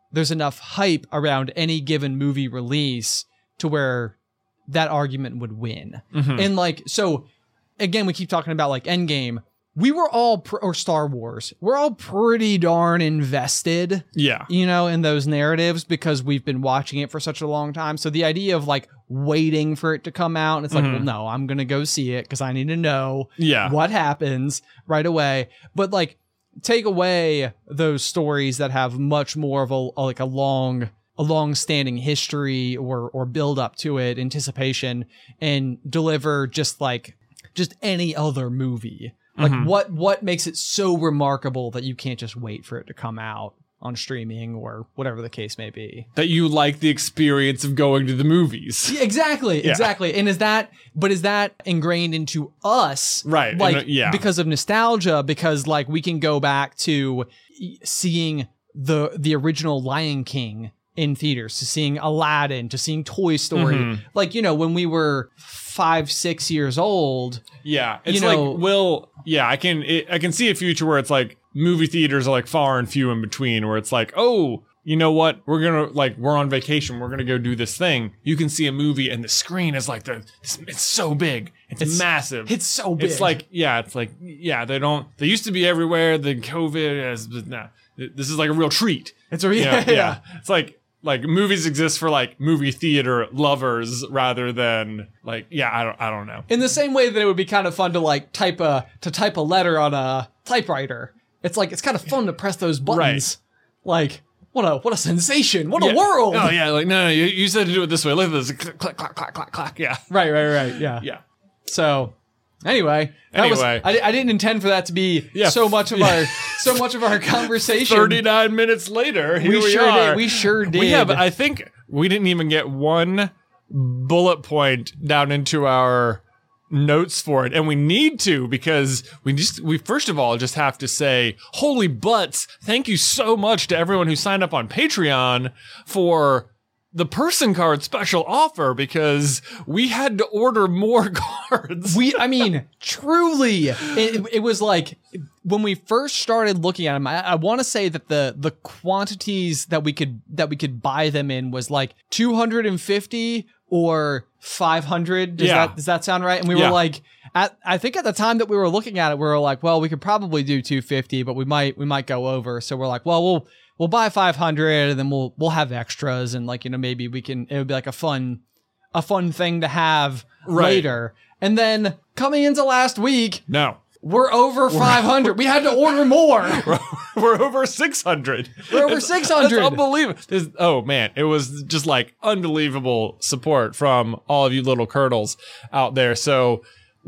there's enough hype around any given movie release to where that argument would win. Mhm. And like, so again, we keep talking about like Endgame. We were all, pr- or Star Wars, we're all pretty darn invested, Yeah. you know, in those narratives because we've been watching it for such a long time. So the idea of like waiting for it to come out, and it's like, Mhm. well, no, I'm going to go see it because I need to know Yeah. what happens right away. But like, take away those stories that have much more of a, like a long, a long-standing history or or build up to it, anticipation, and deliver just like just any other movie. Like Mhm. what what makes it so remarkable that you can't just wait for it to come out on streaming or whatever the case may be. That you like the experience of going to the movies. Yeah, exactly, Yeah. exactly. And is that but is that ingrained into us? Right, Like and, uh, yeah. because of nostalgia, because like we can go back to seeing the the original Lion King in theaters, to seeing Aladdin, to seeing Toy Story. Mhm. Like, you know, when we were five, six years old. Yeah, it's You know- like will yeah, I can it, I can see a future where it's like movie theaters are like far and few in between, where it's like, oh, you know what, we're gonna like we're on vacation, we're gonna go do this thing. You can see a movie and the screen is like the it's, it's so big, it's, It's- massive, It's so big. It's like yeah, it's like yeah, they don't they used to be everywhere. The COVID has nah, this is like a real treat. it's a Yeah, yeah, yeah. It's like like movies exist for like movie theater lovers rather than like yeah, I don't I don't know. In the same way that it would be kind of fun to like type a to type a letter on a typewriter. It's like it's kind of fun to press those buttons. Like what a what a sensation! What Yeah. a world! Oh yeah, like no, no, you, you said to do it this way. Look at this, click, click, clack, clack, clack, clack. Yeah, Right, right, right. Yeah. yeah. So anyway, that was- Anyway. I, I didn't intend for that to be Yeah. so much of our so much of our conversation. Thirty-nine minutes later, here we, we, sure are. did. We sure did. We have. I think we didn't even get one bullet point down into our notes for it, and we need to because we just we first of all just have to say holy butts, thank you so much to everyone who signed up on Patreon for the person card special offer, because we had to order more cards. we I mean truly it, it was like when we first started looking at them, I, I want to say that the the quantities that we could that we could buy them in was like two hundred fifty or five hundred. Does Yeah. that does that sound right? And we Yeah. were like at I think at the time that we were looking at it, we were like, well, we could probably do two fifty, but we might we might go over. So we're like, well, we'll we'll buy five hundred and then we'll we'll have extras, and like, you know, maybe we can it would be like a fun a fun thing to have Right. later. And then coming into last week, No. we're over five hundred. We had to order more. We're, we're over six hundred. We're over It's- six hundred. That's unbelievable. There's- oh, man. It was just like unbelievable support from all of you little curdles out there. So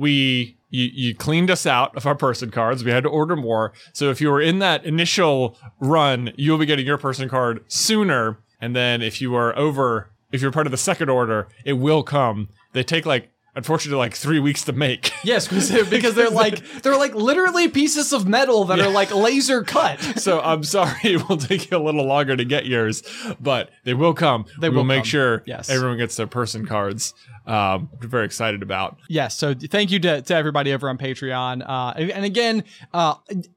we, you, you cleaned us out of our person cards. We had to order more. So if you were in that initial run, you'll be getting your person card sooner. And then if you are over, if you're part of the second order, it will come. They take like, unfortunately, like three weeks to make. Yes, because they're, because they're like they're like literally pieces of metal that are like laser cut. So I'm sorry it will take you a little longer to get yours, but they will come. They we'll will make come. sure Yes. everyone gets their person cards. Um, we're very excited about. Yes, so thank you to, to everybody over on Patreon. Uh, and again, uh,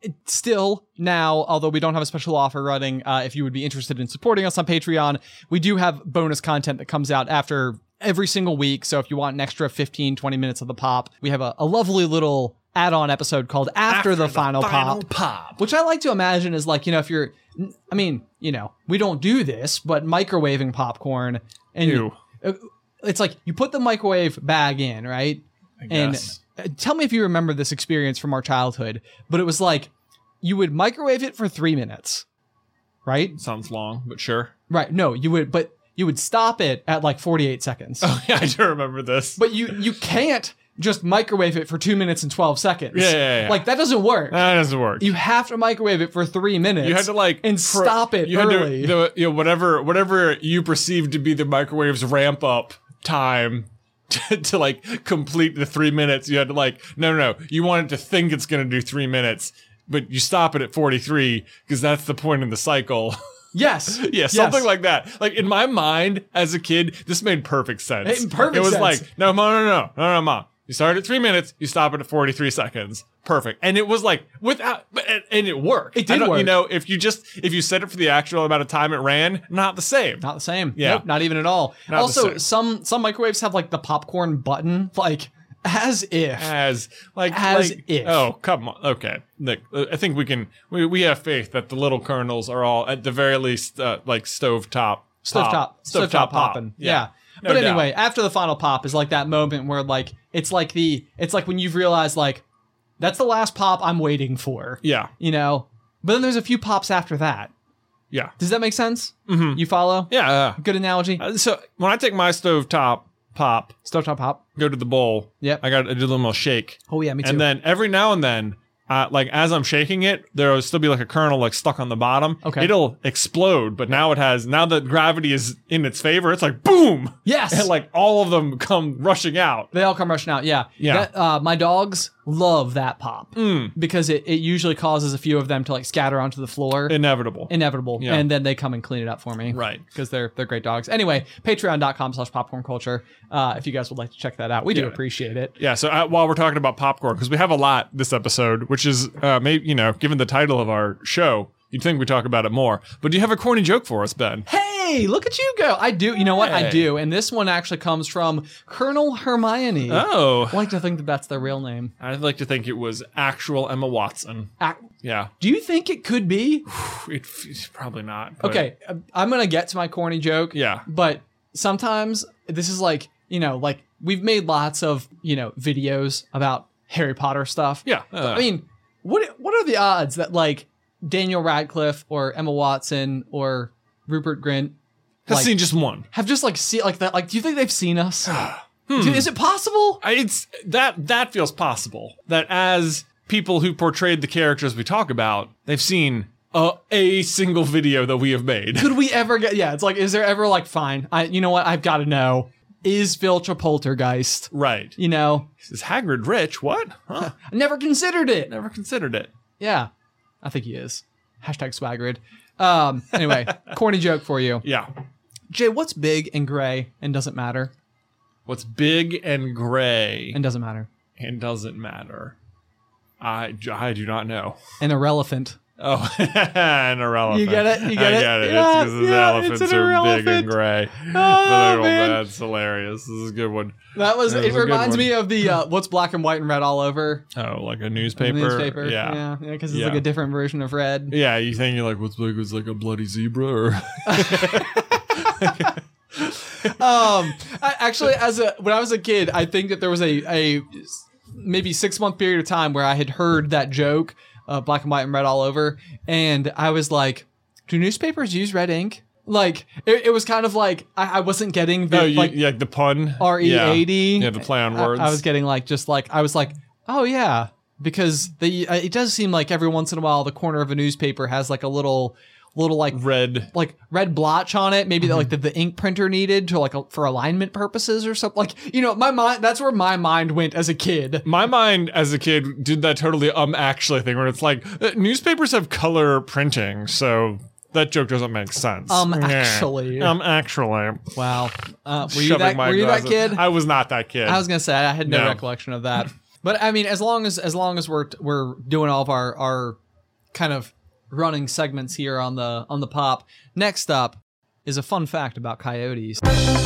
still now, although we don't have a special offer running, uh, if you would be interested in supporting us on Patreon, we do have bonus content that comes out after every single week. So if you want an extra fifteen, twenty minutes of the pop, we have a, a lovely little add-on episode called After, the, Final, Pop. pop. Which I like to imagine is like, you know, if you're, I mean, you know, we don't do this, but microwaving popcorn, and Ew. it's like you put the microwave bag in, right? And guess. uh, tell me if you remember this experience from our childhood, but it was like you would microwave it for three minutes, right? Sounds long, but sure. Right. No, you would, but you would stop it at like forty-eight seconds. Oh, yeah, I do remember this. But you you can't just microwave it for two minutes and twelve seconds. Yeah, yeah, yeah. Like that doesn't work. that doesn't work. You have to microwave it for three minutes. You had to like and pro- stop it you had to- early. the, you know, whatever, whatever you perceive to be the microwave's ramp up time to, to like complete the three minutes. You had to like, no, no, no. You wanted to think it's going to do three minutes, but you stop it at forty-three because that's the point in the cycle. Yes. Yeah, something Yes. like that. Like in my mind as a kid, this made perfect sense. It made perfect It was sense. like, no, no, no, no, no, no, ma. You start at three minutes, you stop it at forty-three seconds. Perfect. And it was like without, and, and it worked. It did I don't- work. You know, if you just, if you set it for the actual amount of time it ran, not the same. Not the same. Yeah. Nope, not even at all. Not the also, same. some some microwaves have like the popcorn button, like as if. As like, As like- if. Oh, come on. Okay. Nick, uh, I think we can, we, we have faith that the little kernels are all at the very least, uh, like stovetop. Stovetop, pop. stovetop pop. popping. Yeah. No but doubt. anyway, after the final pop is like that moment where like it's like the it's like when you've realized like that's the last pop I'm waiting for. Yeah. You know? But then there's a few pops after that. Yeah. Does that make sense? Mm-hmm. You follow? Yeah. Uh, Good analogy. uh, so when I take my stovetop pop, Stovetop pop. go to the bowl. Yep. I got to do a little shake. Oh yeah, me too. And then every now and then, uh, like as I'm shaking it, there will still be like a kernel like stuck on the bottom. Okay. It'll explode, but now it has, now that gravity is in its favor, it's like boom! Yes! And like all of them come rushing out. They all come rushing out, yeah. Yeah. That, uh, my dogs love that pop Mm. because it, it usually causes a few of them to like scatter onto the floor. Inevitable. Inevitable. Yeah. And then they come and clean it up for me. Right. Because they're they're great dogs. Anyway, patreon.com slash popcorn culture. Uh, if you guys would like to check that out. We do Yeah. appreciate it. Yeah, so uh, while we're talking about popcorn, because we have a lot this episode, which is, uh, maybe, you know, given the title of our show, you'd think we talk about it more. But do you have a corny joke for us, Ben? Hey, look at you go. I do. You know what? I Hey. do. And this one actually comes from Colonel Hermione. Oh. I like to think that that's their real name. I'd like to think it was actual Emma Watson. Ac- Yeah. Do you think it could be? It, it's probably not. but- Okay, uh, I'm going to get to my corny joke. Yeah. But sometimes this is like, you know, like we've made lots of, you know, videos about Harry Potter stuff. Yeah. uh, I mean, what what are the odds that like Daniel Radcliffe or Emma Watson or Rupert Grint has like, seen just one. have just like see like that? Like, do you think they've seen us? Hmm. Do- is it possible? I- It's that that feels possible. That as people who portrayed the characters we talk about, they've seen a, a single video that we have made. Could we ever get? Yeah, it's like, is there ever like, fine? I, you know what? I've got to know. Is Filch a poltergeist? Right. You know, Is Hagrid rich? What? Huh? I never considered it. Never considered it. Yeah, I think he is. Hashtag Swagrid. Um. Anyway, corny joke for you, Yeah. Jay. What's big and gray and doesn't matter What's big and gray and doesn't matter and doesn't matter? I, I do not know. and irrelevant? Oh, an elephant. You get it? You get I it? get it. Yeah, it's because yeah, elephants it's an are big irrelevant. and gray. Oh, But oh, man. that's hilarious. This is a good one. That was. That It was a good reminds one. me of the uh, what's black and white and red all over Oh, like a the newspaper? newspaper. Yeah. yeah, because it's Yeah. like a different version of red. Yeah, you think you're like, what's big? It's like a bloody zebra? Or um I, actually as a when I was a kid, I think that there was a a maybe six month period of time where I had heard that joke, uh, black and white and red all over, and I was like, do newspapers use red ink? Like it, it was kind of like I, I wasn't getting the oh, you, like yeah, the pun. R E A D. Yeah, the play on I- words. I, was getting like just like I was like, oh yeah, because the uh, it does seem like every once in a while the corner of a newspaper has like a little little like red. like red blotch on it, maybe that like the, the ink printer needed to like a, for alignment purposes or something. Like, you know, my mind, that's where my mind went as a kid. My mind as a kid did that totally um actually thing where it's like uh, newspapers have color printing, so that joke doesn't make sense. Um, Yeah. actually. Um, actually. Wow. Uh, were you Shoving that, my were you that glasses- kid? I was not that kid. I was gonna say I had no, No. recollection of that. But I mean, as long as as long as we're we're doing all of our our kind of running segments here on the on the pop. Next up is a fun fact about coyotes.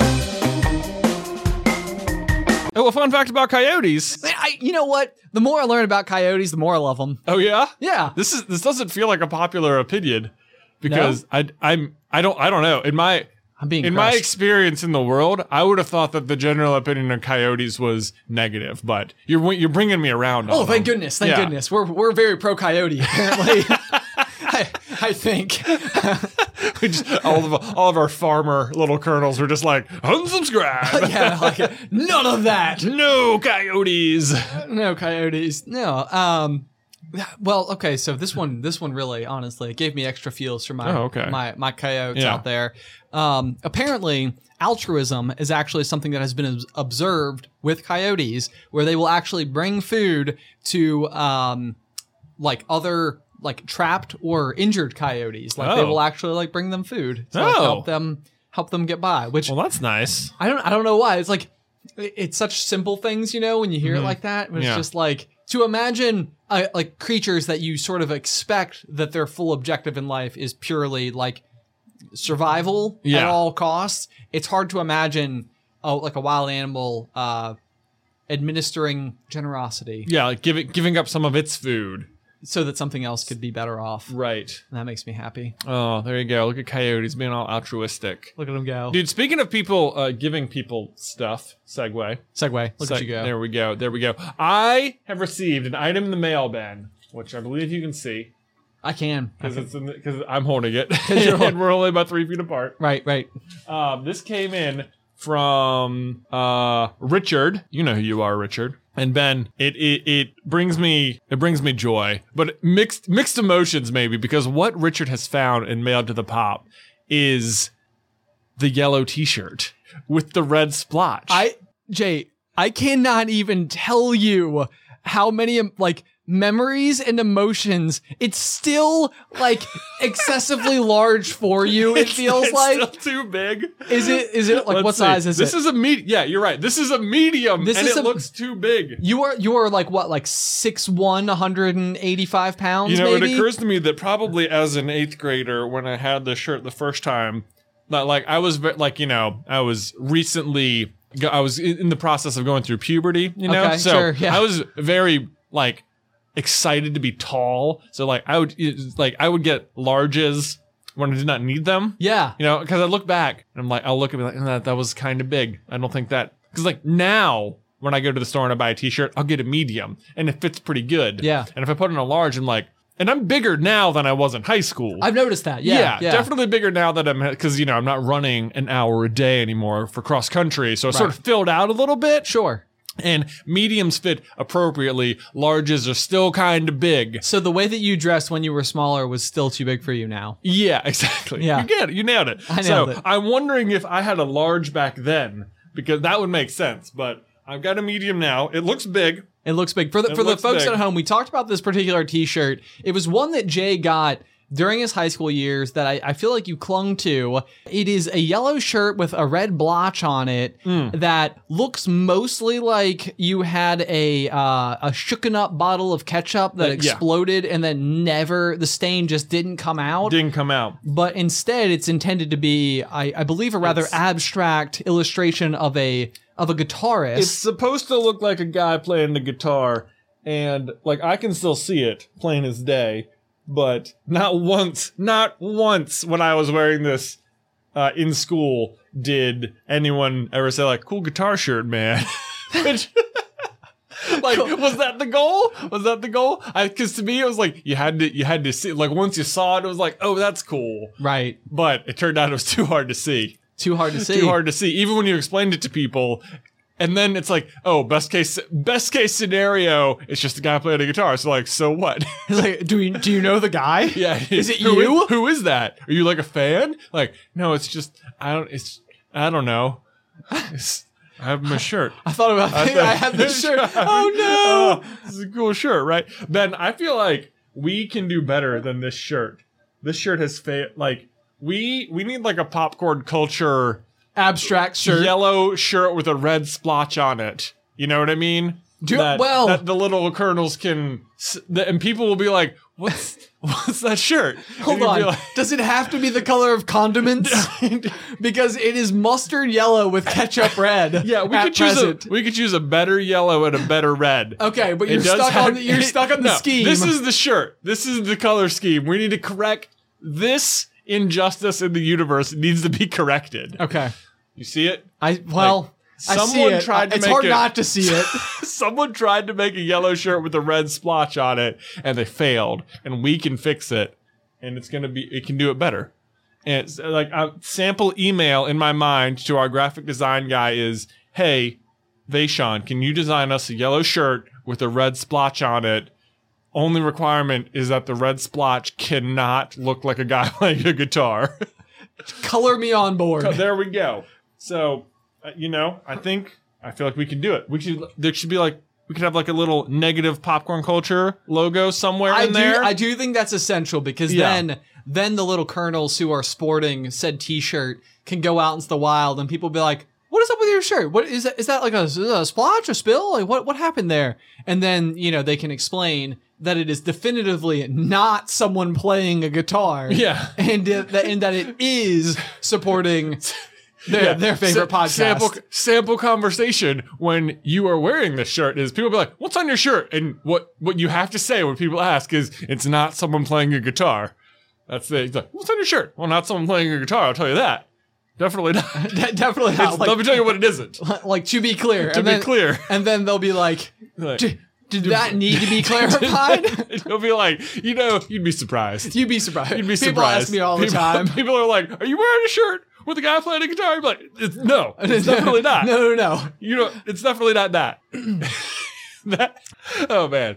Oh, a fun fact about coyotes. Man, I, you know what? The more I learn about coyotes, the more I love them. Oh yeah? Yeah. This is this doesn't feel like a popular opinion because I I'm I don't I don't know. In my I'm being in my crushed. experience in the world, I would have thought that the general opinion of coyotes was negative, but you're you're bringing me around. Oh, on thank them. goodness! Thank Yeah. goodness. We're we're very pro coyote apparently. I, I think. We just, all of all of our farmer little colonels were just like unsubscribe. Yeah, like none of that. No coyotes. No coyotes. No. Um. Well, okay. So this one, this one really, honestly, it gave me extra feels for my Oh, okay. my my coyotes Yeah. out there. Um. Apparently, altruism is actually something that has been obs- observed with coyotes, where they will actually bring food to um, like other. Like trapped or injured coyotes, like they Oh. will actually like bring them food to like, Oh. help them help them get by. Which Well, that's nice. I don't I don't know why. It's like it's such simple things, you know, when you hear Mm-hmm. it like that. It's Yeah. just like to imagine uh, like creatures that you sort of expect that their full objective in life is purely like survival at Yeah. all costs. It's hard to imagine oh, like a wild animal uh, administering generosity Yeah, like giving giving up some of its food. so that something else could be better off. Right. And that makes me happy. Oh, there you go. Look at Coyotes being all altruistic. Look at him go. Dude, speaking of people uh, giving people stuff, segue. Segue. Look Seg- at you go. There we go. There we go. I have received an item in the mail, Ben, which I believe you can see I can. I because can. it's because I'm holding it, you're hol- and we're only about three feet apart. Right, right. Um, this came in from uh, Richard. You know who you are, Richard. And Ben, it, it it brings me it brings me joy, but mixed mixed emotions maybe, because what Richard has found and mailed to the Pop is the yellow T-shirt with the red splotch. I Jay, I cannot even tell you how many um, like memories and emotions. It's still like excessively large for you. It It's- feels it's like. still too big. Is it? Is it like Let's what see. size is this it? This is a medium. Yeah, you're right. This is a medium, This and is it a- looks too big. you are you are like what, like six one, one hundred eighty-five pounds. You know, maybe? it occurs to me that probably as an eighth grader, when I had this shirt the first time, not like I was ve- like you know I was recently go- I was in in the process of going through puberty. You know, Okay, so sure, yeah. I was very like excited to be tall. So like I would it- like I would get larges when I did not need them. Yeah. You know, because I look back and I'm like, I'll look at me like, that, that was kind of big. I don't think that, because like now when I go to the store and I buy a t-shirt, I'll get a medium and it fits pretty good. Yeah. And if I put in a large, I'm like, and I'm bigger now than I was in high school. I've noticed that. Yeah. Yeah. definitely bigger now that I'm, because, you know, I'm not running an hour a day anymore for cross country. So it's sort Right. of filled out a little bit. Sure. And mediums fit appropriately. Larges are still kind of big. So the way that you dressed when you were smaller was still too big for you now. Yeah, exactly. Yeah. You get it. You nailed it. I nailed so it. I'm wondering if I had a large back then, because that would make sense. But I've got a medium now. It looks big. It looks big. For the It for the looks folks big. at home, we talked about this particular t-shirt. It was one that Jay got during his high school years that I, I feel like you clung to. It is a yellow shirt with a red blotch on it Mm. that looks mostly like you had a uh, a shooken up bottle of ketchup that Uh, yeah. exploded and then never, the stain just didn't come out. Didn't come out. But instead, it's intended to be, I, I believe, a rather It's- abstract illustration of a of a guitarist. It's supposed to look like a guy playing the guitar, and like I can still see it plain as day. But not once, not once when I was wearing this uh, in school did anyone ever say like, "Cool guitar shirt, man." Which, like, was that the goal? Was that the goal? Because to me, it was like you had to, you had to see. Like once you saw it, it was like, "Oh, that's cool." right. But it turned out it was too hard to see. Too hard to see. Too hard to see, even when you explained it to people. And then it's like, oh, best case, best case scenario, it's just a guy playing a guitar. So like, so what? He's like, do we, do you know the guy? Yeah, Is it who you? who is that? Are you like a fan? Like, no, it's just I don't. It's I don't know. It's, I have my shirt. I thought about I, I have this shirt. Oh no! Oh, this is a cool shirt, right? Ben, I feel like we can do better than this shirt. This shirt has fa- like we we need like a popcorn culture Abstract shirt. yellow shirt with a red splotch on it. You know what I mean? Do- that, well- that the little kernels can, s- the, and people will be like, "What's what's that shirt?" Hold And you'll on. be like- Does it have to be the color of condiments? Because it is mustard yellow with ketchup red. yeah, we at could choose present. a we could choose a better yellow and a better red. Okay, but It you're does stuck have- on the, you're stuck on the No, scheme. This is the shirt. This is the color scheme. We need to correct this injustice in the universe. It needs to be corrected. okay. You see it? I well, I see someone it. tried to it's make hard it- not to see it. Someone tried to make a yellow shirt with a red splotch on it, and they failed. And we can fix it, and it's gonna be. It can do it better. And it's like a sample email in my mind to our graphic design guy is, "Hey, Vaishon, can you design us a yellow shirt with a red splotch on it? Only requirement is that the red splotch cannot look like a guy playing a guitar." Color me on board. There we go. So, uh, you know, I think I feel like we can do it. We should. There should be like we could have like a little negative popcorn culture logo somewhere I in do, there. I do think that's essential because Yeah. then then the little kernels who are sporting said t-shirt can go out into the wild and people be like, what is up with your shirt? What is that? Is that like a, is that a splotch, a spill? Like what, what happened there? And then, you know, they can explain that it is definitively not someone playing a guitar. Yeah. And, uh, that, and that it is supporting their, Yeah. their favorite Sa- podcast. Sample, sample conversation when you are wearing this shirt is people be like, what's on your shirt? And what, what you have to say when people ask is, it's not someone playing a guitar. That's the, it's like, what's on your shirt? Well, not someone playing a guitar, I'll tell you that. Definitely not. De- definitely not. It's- Like, let me tell you what it isn't. like, to be clear. To and be then, clear. And then they'll be like, Like, "D- did that need to be clarified? It'll be like, you know, you'd be surprised. You'd be surprised. You'd be People surprised. ask me all the people, time. People are like, are you wearing a shirt with a guy playing a guitar? I'm like, it's, no, it's definitely not. No, no, no. You know, it's definitely not that. that. Oh man,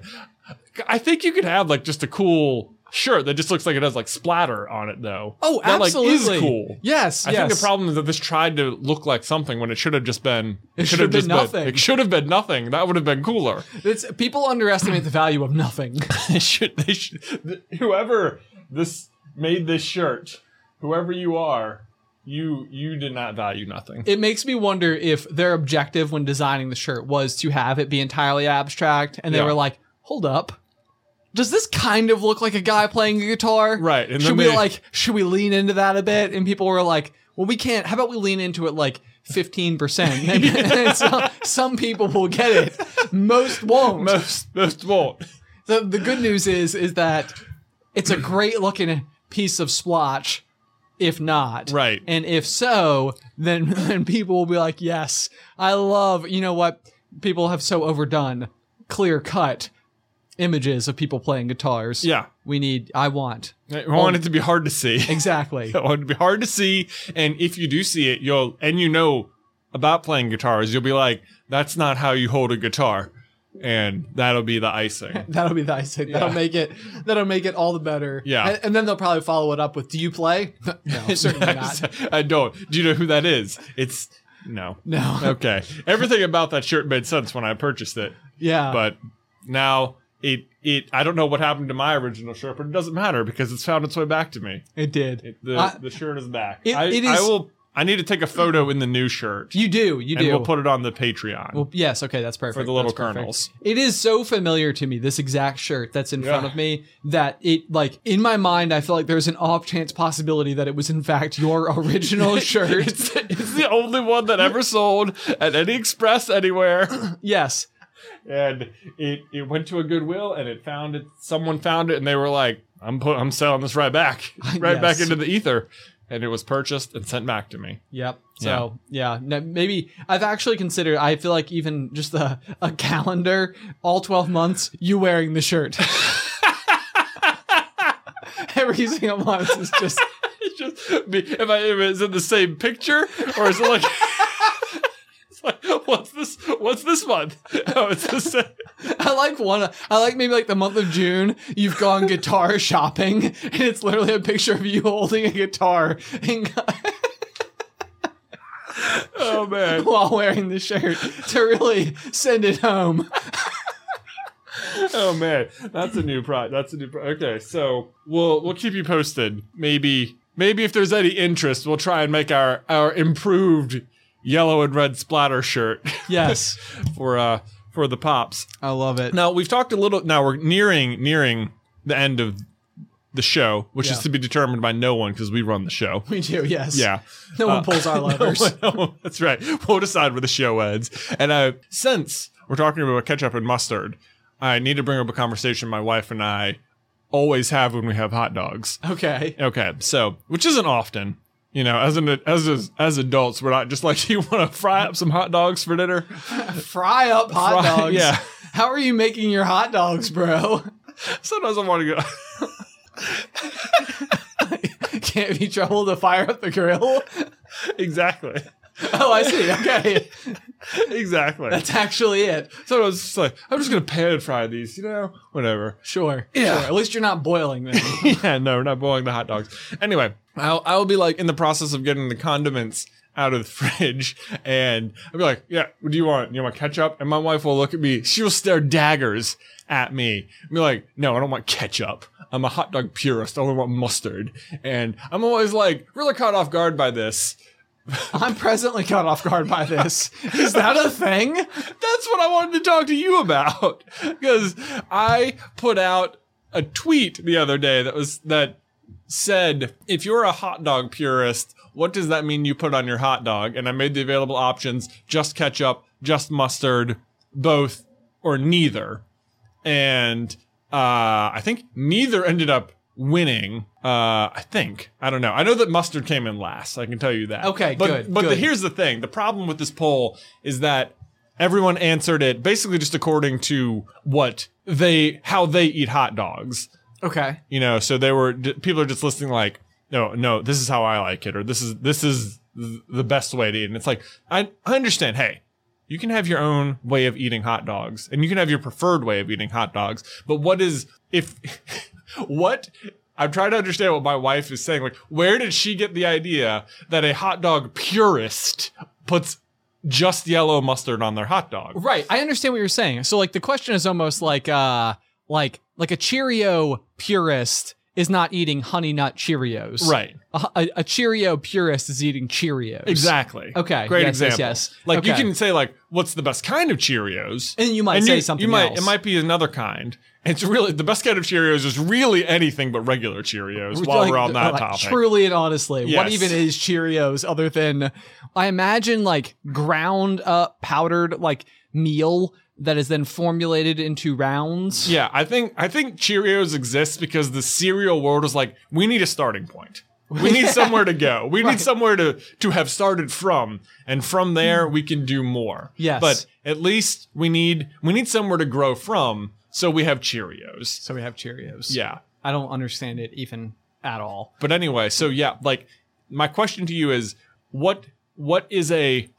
I think you could have like just a cool shirt that just looks like it has like splatter on it though. Oh, that, absolutely. Like, is cool. Yes, I yes. think the problem is that this tried to look like something when it should have just been. It should should have been just nothing. It should have been nothing. That would have been cooler. It's, people underestimate the value of nothing. They should. They should. th- Whoever this made this shirt, whoever you are, you you did not value nothing. It makes me wonder if their objective when designing the shirt was to have it be entirely abstract, and they Yeah. were like, "Hold up, does this kind of look like a guy playing a guitar? Right, and should then we they- like should we lean into that a bit?" And people were like, "Well, we can't. How about we lean into it like fifteen percent?" And, and so, some people will get it, most won't. most most won't. The the good news is is that it's a great looking piece of splotch. If not, Right. and if so, then then people will be like, "Yes, I love." You know what? People have so overdone clear cut images of people playing guitars. Yeah, we need. I want I want it to be hard to see. exactly. I want it to be hard to see, and if you do see it, you'll and you know about playing guitars, you'll be like, "That's not how you hold a guitar," and that'll be the icing. That'll be the icing. That'll Yeah. make it. That'll make it all the better. Yeah. and, and then they'll probably follow it up with, "Do you play?" No, certainly not. I don't. Do you know who that is? It's no. No. Okay. Everything about that shirt made sense when I purchased it, Yeah, but now it it I don't know what happened to my original shirt, but it doesn't matter because it's found its way back to me. it did. It, the I- the shirt is back. It- I, it I is- will. I need to take a photo in the new shirt, You do. You and do. we'll put it on the Patreon. Well, yes, okay, that's perfect. For the little That's perfect. kernels. It is so familiar to me, this exact shirt that's in front Yeah. of me, that it, like, in my mind, I feel like there's an off chance possibility that it was, in fact, your original shirt. it's, it's the only one that ever sold at any express anywhere. Yes. And it, it went to a Goodwill and it found it. Someone found it and they were like, "I'm put, I'm selling this right back, right back Yes. into the ether." And it was purchased and sent back to me. Yep. So, yeah, no, maybe I've actually considered, I feel like even just a, a calendar, all twelve months, you wearing the shirt. Every single month is just. It's just me. If I if it's in the same picture or is it like? It's like, what's this? What's this month? Oh, it's the same. I like one. I like maybe like the month of June. You've gone guitar shopping, and it's literally a picture of you holding a guitar and, Oh man. while wearing the shirt to really send it home. Oh man, that's a new pro. That's a new pro. Okay, so we'll we'll keep you posted. Maybe maybe if there's any interest, we'll try and make our our improved yellow and red splatter shirt Yes, for uh for the pops. I love it. Now we've talked a little. Now we're nearing nearing the end of the show, which Yeah. is to be determined by no one because we run the show. We do. Yes. Yeah. No one Uh, pulls our levers. No, no, that's right. We'll decide where the show ends. And uh, since we're talking about ketchup and mustard, I need to bring up a conversation my wife and I always have when we have hot dogs. Okay. Okay, so which isn't often. You know, as an as as, as adults, we're not just like, you want to fry up some hot dogs for dinner. Fry up hot Fry- dogs. yeah. How are you making your hot dogs, bro? Sometimes I want to go. Can't be trouble to fire up the grill. Exactly. Oh, I see. Okay. Exactly. That's actually it. So I was just like, I'm just gonna pan fry these, you know, whatever. Sure. Yeah. Sure. At least you're not boiling them. Yeah, no, we're not boiling the hot dogs. Anyway, I'll I'll be like in the process of getting the condiments out of the fridge, and I'll be like, "Yeah, what do you want? You want ketchup?" And my wife will look at me. She will stare daggers at me. And be like, "No, I don't want ketchup. I'm a hot dog purist. I only want mustard." And I'm always like really caught off guard by this. I'm presently caught off guard by this. Is that a thing? That's what I wanted to talk to you about. Because I put out a tweet the other day that was that said, if you're a hot dog purist, what does that mean you put on your hot dog? And I made the available options: just ketchup, just mustard, both, or neither. And uh, I think neither ended up winning. Uh, I think. I don't know. I know that mustard came in last. I can tell you that. Okay, but, good. But good. The, here's the thing. The problem with this poll is that everyone answered it basically just according to what they, how they eat hot dogs. Okay. You know, so they were, people are just listing like, no, no, this is how I like it, or this is, this is the best way to eat. And it's like, I, I understand. Hey, you can have your own way of eating hot dogs, and you can have your preferred way of eating hot dogs. But what is, if, what, I'm trying to understand what my wife is saying. Like, where did she get the idea that a hot dog purist puts just yellow mustard on their hot dog? Right. I understand what you're saying. So like the question is almost like, uh, like, like a Cheerio purist is not eating Honey Nut Cheerios. Right. A, a, a Cheerio purist is eating Cheerios. Exactly. Okay. Great yes, example. Yes, yes. Like okay. you can say like, what's the best kind of Cheerios? And you might and say you, something you might, else. It might be another kind. It's really, the best kind of Cheerios is really anything but regular Cheerios while Like, we're on that like, topic. Truly and honestly, what Yes. even is Cheerios other than, I imagine like ground up powdered like meal that is then formulated into rounds. Yeah, I think I think Cheerios exists because the cereal world is like, we need a starting point. We need somewhere to go. We Right. need somewhere to, to have started from. And from there, we can do more. Yes. But at least we need we need somewhere to grow from, so we have Cheerios. So we have Cheerios. Yeah. I don't understand it even at all. But anyway, so yeah, like, my question to you is, what what is a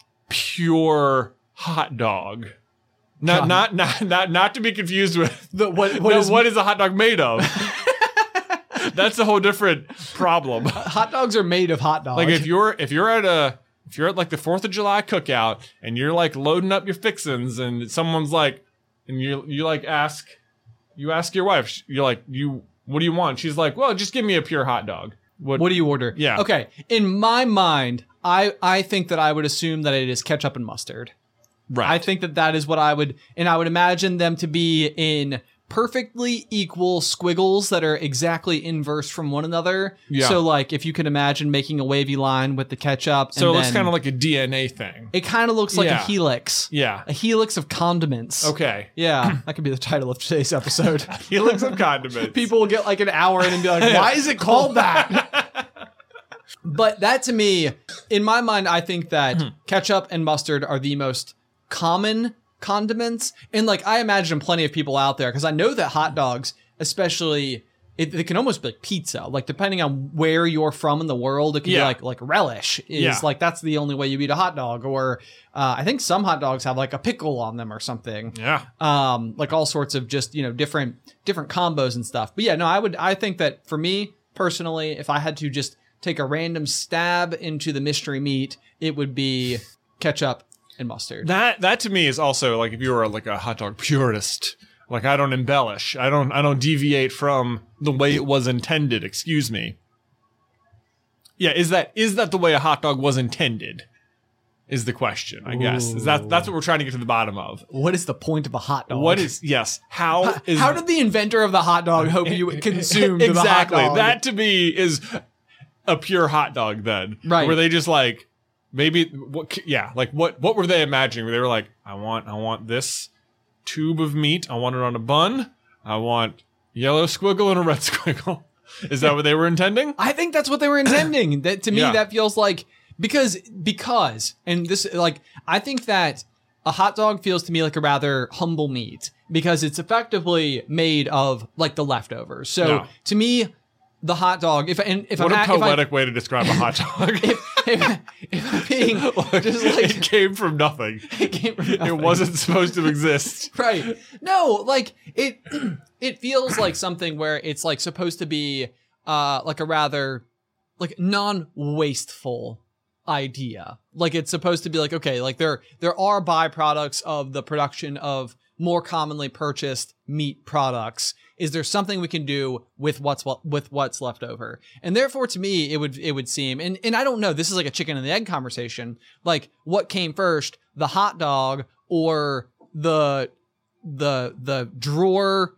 pure hot dog? Not God. not not not not to be confused with The, what, what what is is what is a hot dog made of? That's a whole different problem. hot dogs are made of hot dogs. Like if you're if you're at a if you're at like the Fourth of July cookout and you're like loading up your fixins and someone's like, and you you like ask you ask your wife, you're like, you what do you want? She's like, well, just give me a pure hot dog. What, What do you order? Yeah. Okay. In my mind, I, I think that I would assume that it is ketchup and mustard. right? I think that that is what I would, and I would imagine them to be in perfectly equal squiggles that are exactly inverse from one another. Yeah. So like if you can imagine making a wavy line with the ketchup. So and it looks then- kind of like a D N A thing. It kind of looks like Yeah. a helix. Yeah. A helix of condiments. Okay. Yeah. That could be the title of today's episode. Helix of condiments. People will get like an hour in and be like, why is it called that? But that to me, in my mind, I think that ketchup and mustard are the most common condiments. And like, I imagine plenty of people out there, because I know that hot dogs, especially, it, it can almost be like pizza. Like, depending on where you're from in the world, it can Yeah. be like, like relish is Yeah. like, that's the only way you eat a hot dog. Or uh, I think some hot dogs have like a pickle on them or something. Yeah. Um, like all sorts of just, you know, different, different combos and stuff. But yeah, no, I would, I think that for me personally, if I had to just take a random stab into the mystery meat, it would be ketchup and mustard. That that to me is also like, if you were like a hot dog purist, like I don't embellish, I don't I don't deviate from the way it was intended. Excuse me. Yeah, is that is that the way a hot dog was intended? Is the question, I guess. Is that that's what we're trying to get to the bottom of? What is the point of a hot dog? What is yes? How is How did the inventor of the hot dog hope you consumed exactly the hot dog? that to me is a pure hot dog then, Right. Were they just like maybe what? Yeah, like what? What were they imagining? Where they were like, I want, I want this tube of meat. I want it on a bun. I want yellow squiggle and a red squiggle. Is that what they were intending? I think that's what they were intending. That to me, Yeah. that feels like because because and this like I think that a hot dog feels to me like a rather humble meat because it's effectively made of like the leftovers. So Yeah. to me, the hot dog. If and if What I'm a ha- if I- poetic way to describe a hot dog. if, if, if I'm being just it like came from nothing. it came from It nothing. wasn't supposed to exist. Right. No, like it it feels like something where it's like supposed to be uh like a rather like non-wasteful idea. Like it's supposed to be like, okay, like there there are byproducts of the production of more commonly purchased meat products? Is there something we can do with what's with what's left over? And therefore, to me, it would it would seem, and, and I don't know, this is like a chicken and the egg conversation. Like, what came first, the hot dog or the the the drawer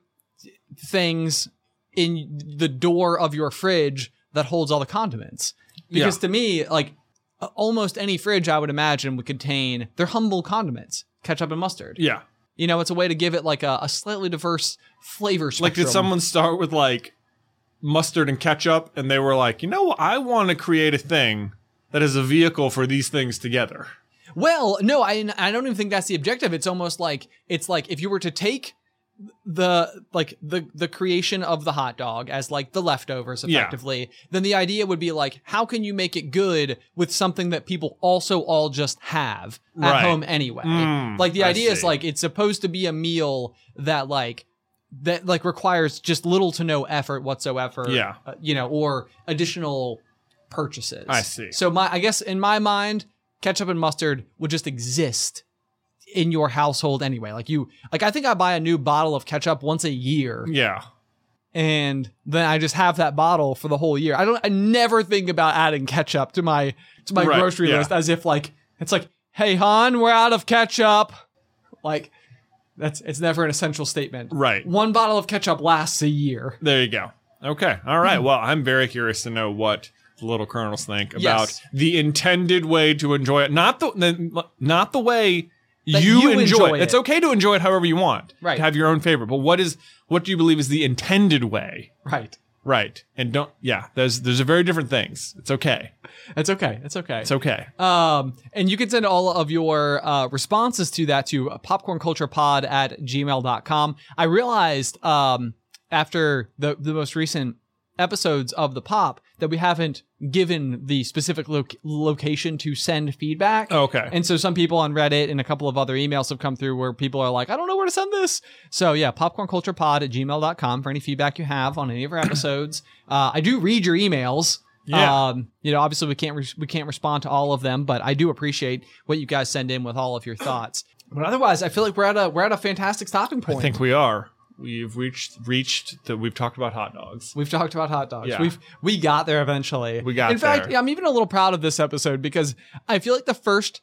things in the door of your fridge that holds all the condiments? Because yeah. to me, like, almost any fridge I would imagine would contain their humble condiments, ketchup and mustard. Yeah. You know, it's a way to give it like a, a slightly diverse flavor spectrum. Like, did someone start with like mustard and ketchup and they were like, you know, I want to create a thing that is a vehicle for these things together? Well, no, I I don't even think that's the objective. It's almost like, it's like if you were to take the like the the creation of the hot dog as like the leftovers effectively, yeah. then the idea would be like, how can you make it good with something that people also all just have at right. home anyway? Mm, like the I idea see. is like, it's supposed to be a meal that like that like requires just little to no effort whatsoever. Yeah. Uh, you know, or additional purchases. I see. So my I guess in my mind, ketchup and mustard would just exist in your household anyway. Like you, like I think I buy a new bottle of ketchup once a year. Yeah. And then I just have that bottle for the whole year. I don't, I never think about adding ketchup to my, to my right, grocery yeah. list as if like, it's like, hey hon, we're out of ketchup. Like that's, it's never an essential statement. Right. One bottle of ketchup lasts a year. There you go. Okay. All right. Well, I'm very curious to know what the Little Colonels think about Yes. the intended way to enjoy it. Not the, the not the way That you, you enjoy, enjoy it. it. It's okay to enjoy it however you want. Right. To have your own favorite. But what is what do you believe is the intended way? Right. Right. And don't yeah, there's there's a very different things. It's okay. It's okay. It's okay. It's okay. Um, and you can send all of your uh, responses to that to popcornculturepod at gmail dot com. I realized um, after the, the most recent episodes of the Pop that we haven't given the specific lo- location to send feedback. Okay. And so some people on Reddit and a couple of other emails have come through where people are like, I don't know where to send this. So yeah, popcornculturepod at gmail dot com for any feedback you have on any of our episodes. uh, I do read your emails. Yeah. Um, you know, obviously we can't re- we can't respond to all of them, but I do appreciate what you guys send in with all of your thoughts. But otherwise, I feel like we're at a we're at a fantastic stopping point. I think we are. We've reached reached that we've talked about hot dogs. We've talked about hot dogs. Yeah. We've we got there eventually. We got In fact, there. I'm even a little proud of this episode because I feel like the first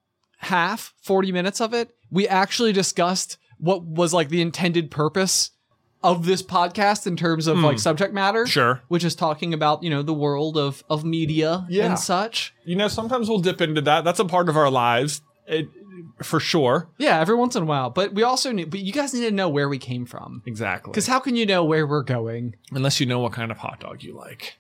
half, forty minutes of it, we actually discussed what was like the intended purpose of this podcast in terms of like subject matter. Sure. Which is talking about, you know, the world of of media Yeah. and such. You know, sometimes we'll dip into that. That's a part of our lives. It, for sure. Yeah, every once in a while. But we also need, but you guys need to know where we came from. Exactly. Because how can you know where we're going? Unless you know what kind of hot dog you like.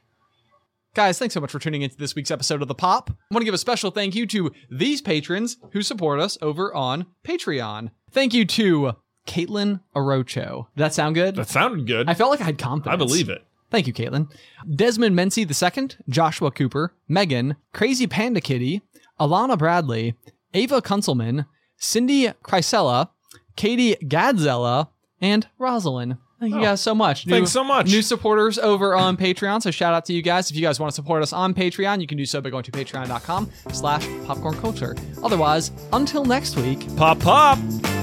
Guys, thanks so much for tuning into this week's episode of The Pop. I want to give a special thank you to these patrons who support us over on Patreon. Thank you to Caitlin Orocho. Did that sound good? That sounded good. I felt like I had confidence. I believe it. Thank you, Caitlin. Desmond Mency the second, Joshua Cooper, Megan, Crazy Panda Kitty, Alana Bradley, Ava Kunzelman, Cindy Chrysella, Katie Gadzella, and Rosalind. Thank you Oh, guys so much. thanks so much. New supporters over on Patreon, so shout out to you guys. If you guys want to support us on Patreon, you can do so by going to patreon dot com slash popcorn culture. Otherwise, until next week, Pop, pop.